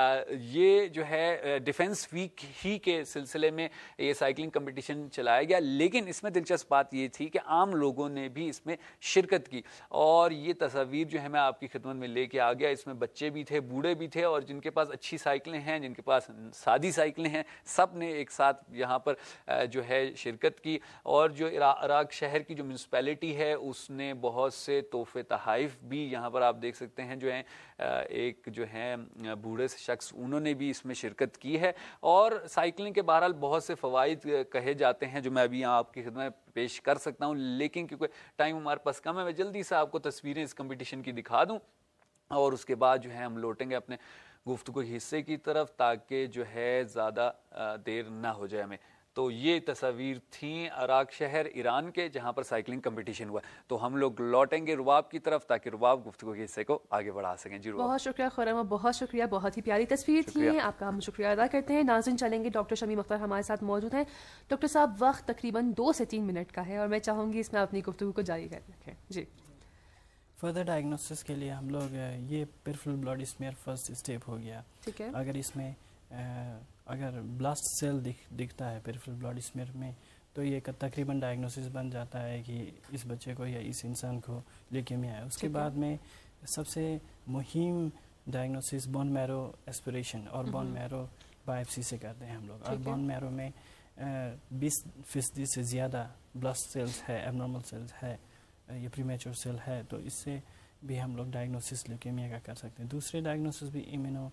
[SPEAKER 1] یہ جو ہے ڈیفنس ویک ہی کے سلسلے میں یہ سائیکلنگ کمپٹیشن چلایا گیا. لیکن اس میں دلچسپ بات یہ تھی کہ عام لوگوں نے بھی اس میں شرکت کی, اور یہ تصاویر جو ہے میں آپ کی خدمت میں لے کے آ گیا. اس میں بچے بھی تھے, بوڑھے بھی تھے, اور جن کے پاس اچھی سائیکلیں ہیں, جن کے پاس سادی سائیکلیں ہیں, سب نے ایک ساتھ یہاں پر جو ہے شرکت کی. اور جو عراق شہر کی جو میونسپیلٹی ہے اس نے بہت سے تحفے تحائف بھی یہاں پر آپ دیکھ سکتے ہیں جو ہیں, ایک جو ہیں بوڑھے شخص, انہوں نے بھی اس میں شرکت کی ہے. اور سائیکلنگ کے بہرحال بہت سے فوائد کہے جاتے ہیں جو میں ابھی یہاں آپ کی خدمت میں پیش کر سکتا ہوں, لیکن کیونکہ ٹائم ہمارے پاس کم ہے, میں جلدی سے آپ کو تصویریں اس کمپٹیشن کی دکھا دوں اور اس کے بعد جو ہے ہم لوٹیں گے اپنے گفتگو کے حصے کی طرف تاکہ جو ہے زیادہ دیر نہ ہو جائے ہمیں. تو یہ تصاویر تھیں عراق شہر ایران کے جہاں پر سائیکلنگ کمپٹیشن ہوا. تو ہم لوگ لوٹیں گے رباب کی طرف تاکہ رباب گفتگو کے حصے کو آگے بڑھا سکیں. جی
[SPEAKER 2] بہت شکریہ خورم, بہت شکریہ, بہت ہی پیاری تصویر تھی, آپ کا ہم شکریہ ادا کرتے ہیں. ناظرین چلیں گے, ڈاکٹر شمیم اختر ہمارے ساتھ موجود ہیں. ڈاکٹر صاحب وقت تقریباً 2 سے 3 منٹ کا ہے اور میں چاہوں گی اس میں اپنی گفتگو کو جاری رکھیں. جی
[SPEAKER 7] فردر ڈائگنوسس کے لیے ہم لوگ یہ peripheral blood smear first step ہو گیا.
[SPEAKER 2] ٹھیک ہے,
[SPEAKER 7] اگر اس میں اگر بلاسٹ سیل دکھتا ہے پیرفرل بلڈ اسمیئر میں تو یہ تقریباً ڈائگنوسس بن جاتا ہے کہ اس بچے کو یا اس انسان کو لیکیمیا ہے. اس کے بعد میں سب سے مہم ڈائگنوسس بون میرو ایسپریشن اور بون میرو بایپسی سے کرتے ہیں ہم لوگ. اور بون میرو میں 20% سے زیادہ بلاسٹ سیلز ہے, ایب نارمل سیلز ہے, یہ پریمیچور سیل ہے, تو اس سے بھی ہم لوگ ڈائگنوسس لیوکیمیا کا کر سکتے ہیں. دوسرے ڈائگنوسس بھی ایمینو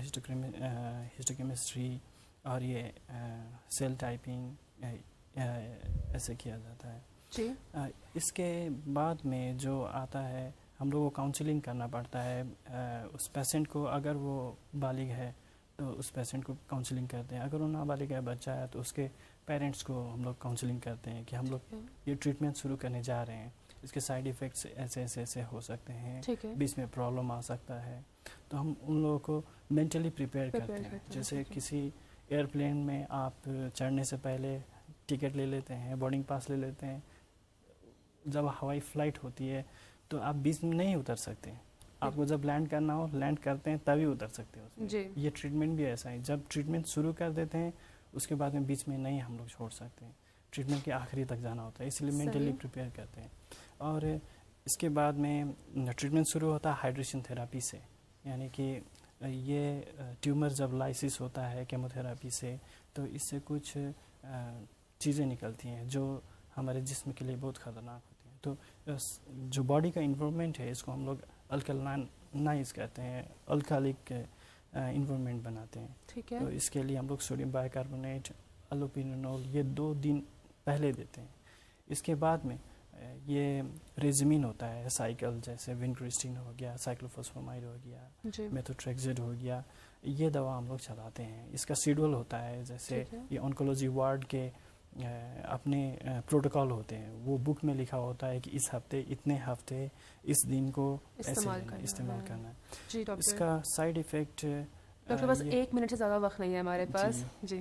[SPEAKER 7] ہسٹوکیمسٹری اور یہ سیل ٹائپنگ ایسے کیا جاتا ہے. اس کے بعد میں جو آتا ہے ہم لوگوں کو کاؤنسلنگ کرنا پڑتا ہے اس پیشنٹ کو. اگر وہ بالغ ہے تو اس پیشنٹ کو کاؤنسلنگ کرتے ہیں. اگر وہ نابالغ ہے, بچہ ہے, تو اس کے پیرنٹس کو ہم لوگ کاؤنسلنگ کرتے ہیں کہ ہم لوگ یہ ٹریٹمنٹ شروع کرنے جا رہے ہیں, اس کے سائیڈ ایفیکٹس ایسے ہو سکتے ہیں, بیچ میں پرابلم آ سکتا ہے. تو ہم ان لوگوں کو مینٹلی پریپیئر کرتے ہیں. جیسے کسی ایئرپلین میں آپ چڑھنے سے پہلے ٹکٹ لے لیتے ہیں, بورڈنگ پاس لے لیتے ہیں. جب ہوائی فلائٹ ہوتی ہے تو آپ بیچ میں نہیں اتر سکتے. آپ کو جب لینڈ کرنا ہو لینڈ کرتے ہیں تبھی اتر سکتے ہیں. یہ ٹریٹمنٹ بھی ایسا ہے, جب ٹریٹمنٹ شروع کر دیتے ہیں اس کے بعد میں بیچ میں نہیں ہم لوگ چھوڑ سکتے ہیں. ٹریٹمنٹ کے آخری تک جانا ہوتا ہے, اس لیے مینٹلی پریپیئر کرتے ہیں. اور اس کے بعد میں ٹریٹمنٹ شروع ہوتا ہے ہائیڈریشن تھراپی سے. یعنی کہ یہ ٹیومر جب لائسس ہوتا ہے کیمو تھراپی سے, تو اس سے کچھ چیزیں نکلتی ہیں جو ہمارے جسم کے لیے بہت خطرناک ہوتی ہیں. تو جو باڈی کا انوائرمنٹ ہے اس کو ہم لوگ الکلائنائز کہتے ہیں, الکالک انوائرمنٹ بناتے ہیں. تو اس کے لیے ہم لوگ سوڈیم بائی کاربونیٹ, الوپینول یہ 2 دن پہلے دیتے ہیں. اس کے بعد میں یہ ریزمین ہوتا ہے سائیکل, جیسے ونکرسٹین ہو گیا, سائکلوفوسفامائڈ ہو گیا, میتھوٹریکسیڈ ہو گیا, یہ دوا ہم لوگ چلاتے ہیں. اس کا شیڈول ہوتا ہے, جیسے یہ آنکولوجی وارڈ کے اپنے پروٹوکول ہوتے ہیں, وہ بک میں لکھا ہوتا ہے کہ اس ہفتے اتنے ہفتے اس دن کو استعمال کرنا ہے. اس کا سائیڈ ایفیکٹ
[SPEAKER 2] ڈاکٹر بس 1 منٹ سے زیادہ وقت نہیں ہے ہمارے پاس. جی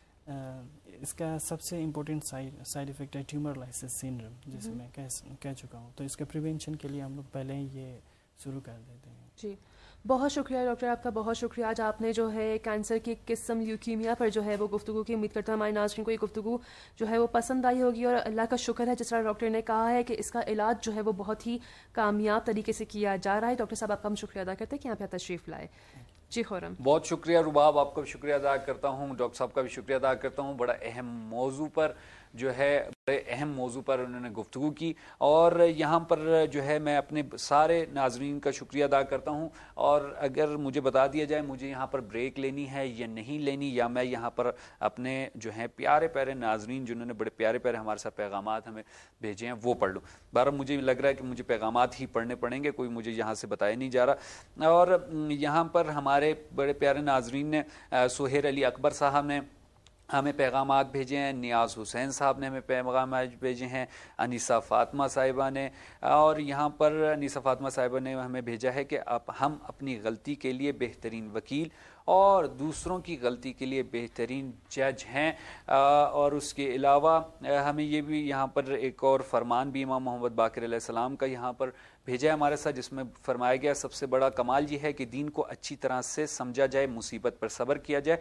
[SPEAKER 7] اس کا سب سے امپورٹنٹ سائیڈ ایفیکٹ ہے ٹیومر لائسس سنڈروم, جیسے میں کہہ چکا ہوں. تو اس کے پریونشن کے لیے ہم لوگ پہلے ہی یہ شروع کر دیتے ہیں.
[SPEAKER 2] جی بہت شکریہ ڈاکٹر, آپ کا بہت شکریہ. آج آپ نے جو ہے کینسر کی قسم لیوکیمیا پر جو ہے وہ گفتگو کی. امید کرتا ہوں ہمارے ناظرین کو یہ گفتگو جو ہے وہ پسند آئی ہوگی, اور اللہ کا شکر ہے جس طرح ڈاکٹر نے کہا ہے کہ اس کا علاج جو ہے وہ بہت ہی کامیاب طریقے سے کیا جا رہا ہے. ڈاکٹر صاحب آپ کا ہم شکریہ ادا کرتے ہیں کہ یہاں پہ تشریف لائے. جی خورم,
[SPEAKER 1] بہت شکریہ رباب, آپ کا بھی شکریہ ادا کرتا ہوں. ڈاکٹر صاحب کا بھی شکریہ ادا کرتا ہوں. بڑا اہم موضوع پر جو ہے بڑے اہم موضوع پر انہوں نے گفتگو کی, اور یہاں پر جو ہے میں اپنے سارے ناظرین کا شکریہ ادا کرتا ہوں. اور اگر مجھے بتا دیا جائے مجھے یہاں پر بریک لینی ہے یا نہیں لینی, یا میں یہاں پر اپنے جو ہیں پیارے پیارے ناظرین جنہوں نے بڑے پیارے پیارے ہمارے ساتھ پیغامات ہمیں بھیجے ہیں وہ پڑھ لوں. بہرحال مجھے لگ رہا ہے کہ مجھے پیغامات ہی پڑھنے پڑیں گے, کوئی مجھے یہاں سے بتایا نہیں جا رہا. اور یہاں پر ہمارے بڑے پیارے ناظرین نے, سہیر علی اکبر صاحب نے ہمیں پیغامات بھیجے ہیں, نیاز حسین صاحب نے ہمیں پیغامات بھیجے ہیں, انیسہ فاطمہ صاحبہ نے, اور یہاں پر انیسہ فاطمہ صاحبہ نے ہمیں بھیجا ہے کہ ہم اپنی غلطی کے لیے بہترین وکیل اور دوسروں کی غلطی کے لیے بہترین جج ہیں. اور اس کے علاوہ ہمیں یہ بھی یہاں پر ایک اور فرمان بھی امام محمد باقر علیہ السلام کا یہاں پر بھیجا ہے ہمارے ساتھ, جس میں فرمایا گیا سب سے بڑا کمال یہ ہے کہ دین کو اچھی طرح سے سمجھا جائے, مصیبت پر صبر کیا جائے,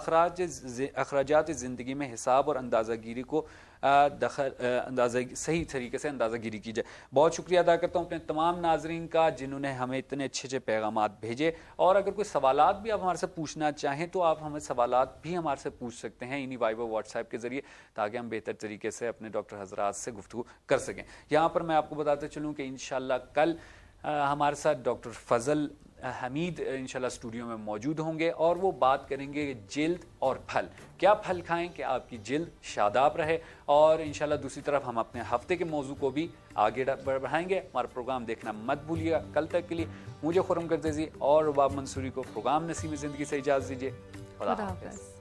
[SPEAKER 1] اخراجات زندگی میں حساب اور اندازہ گیری کو صحیح طریقے سے اندازہ گیری کی جائے. بہت شکریہ ادا کرتا ہوں اپنے تمام ناظرین کا جنہوں نے ہمیں اتنے اچھے اچھے پیغامات بھیجے. اور اگر کوئی سوالات بھی آپ ہمارے سے پوچھنا چاہیں تو آپ ہمیں سوالات بھی ہمارے سے پوچھ سکتے ہیں انہی وائبر واٹس ایپ کے ذریعے, تاکہ ہم بہتر طریقے سے اپنے ڈاکٹر حضرات سے گفتگو کر سکیں. یہاں پر میں آپ کو بتاتے چلوں کہ انشاءاللہ کل ہمارے ساتھ ڈاکٹر فضل حمید انشاءاللہ اسٹوڈیو میں موجود ہوں گے, اور وہ بات کریں گے جلد اور پھل, کیا پھل کھائیں کہ آپ کی جلد شاداب رہے. اور انشاءاللہ دوسری طرف ہم اپنے ہفتے کے موضوع کو بھی آگے بڑھائیں گے. ہمارا پروگرام دیکھنا مت بھولیے گا. کل تک کے لیے مجھے خرم کرتے اور رباب منصوری کو پروگرام نسیم زندگی سے اجازت دیجیے. خدا حافظ.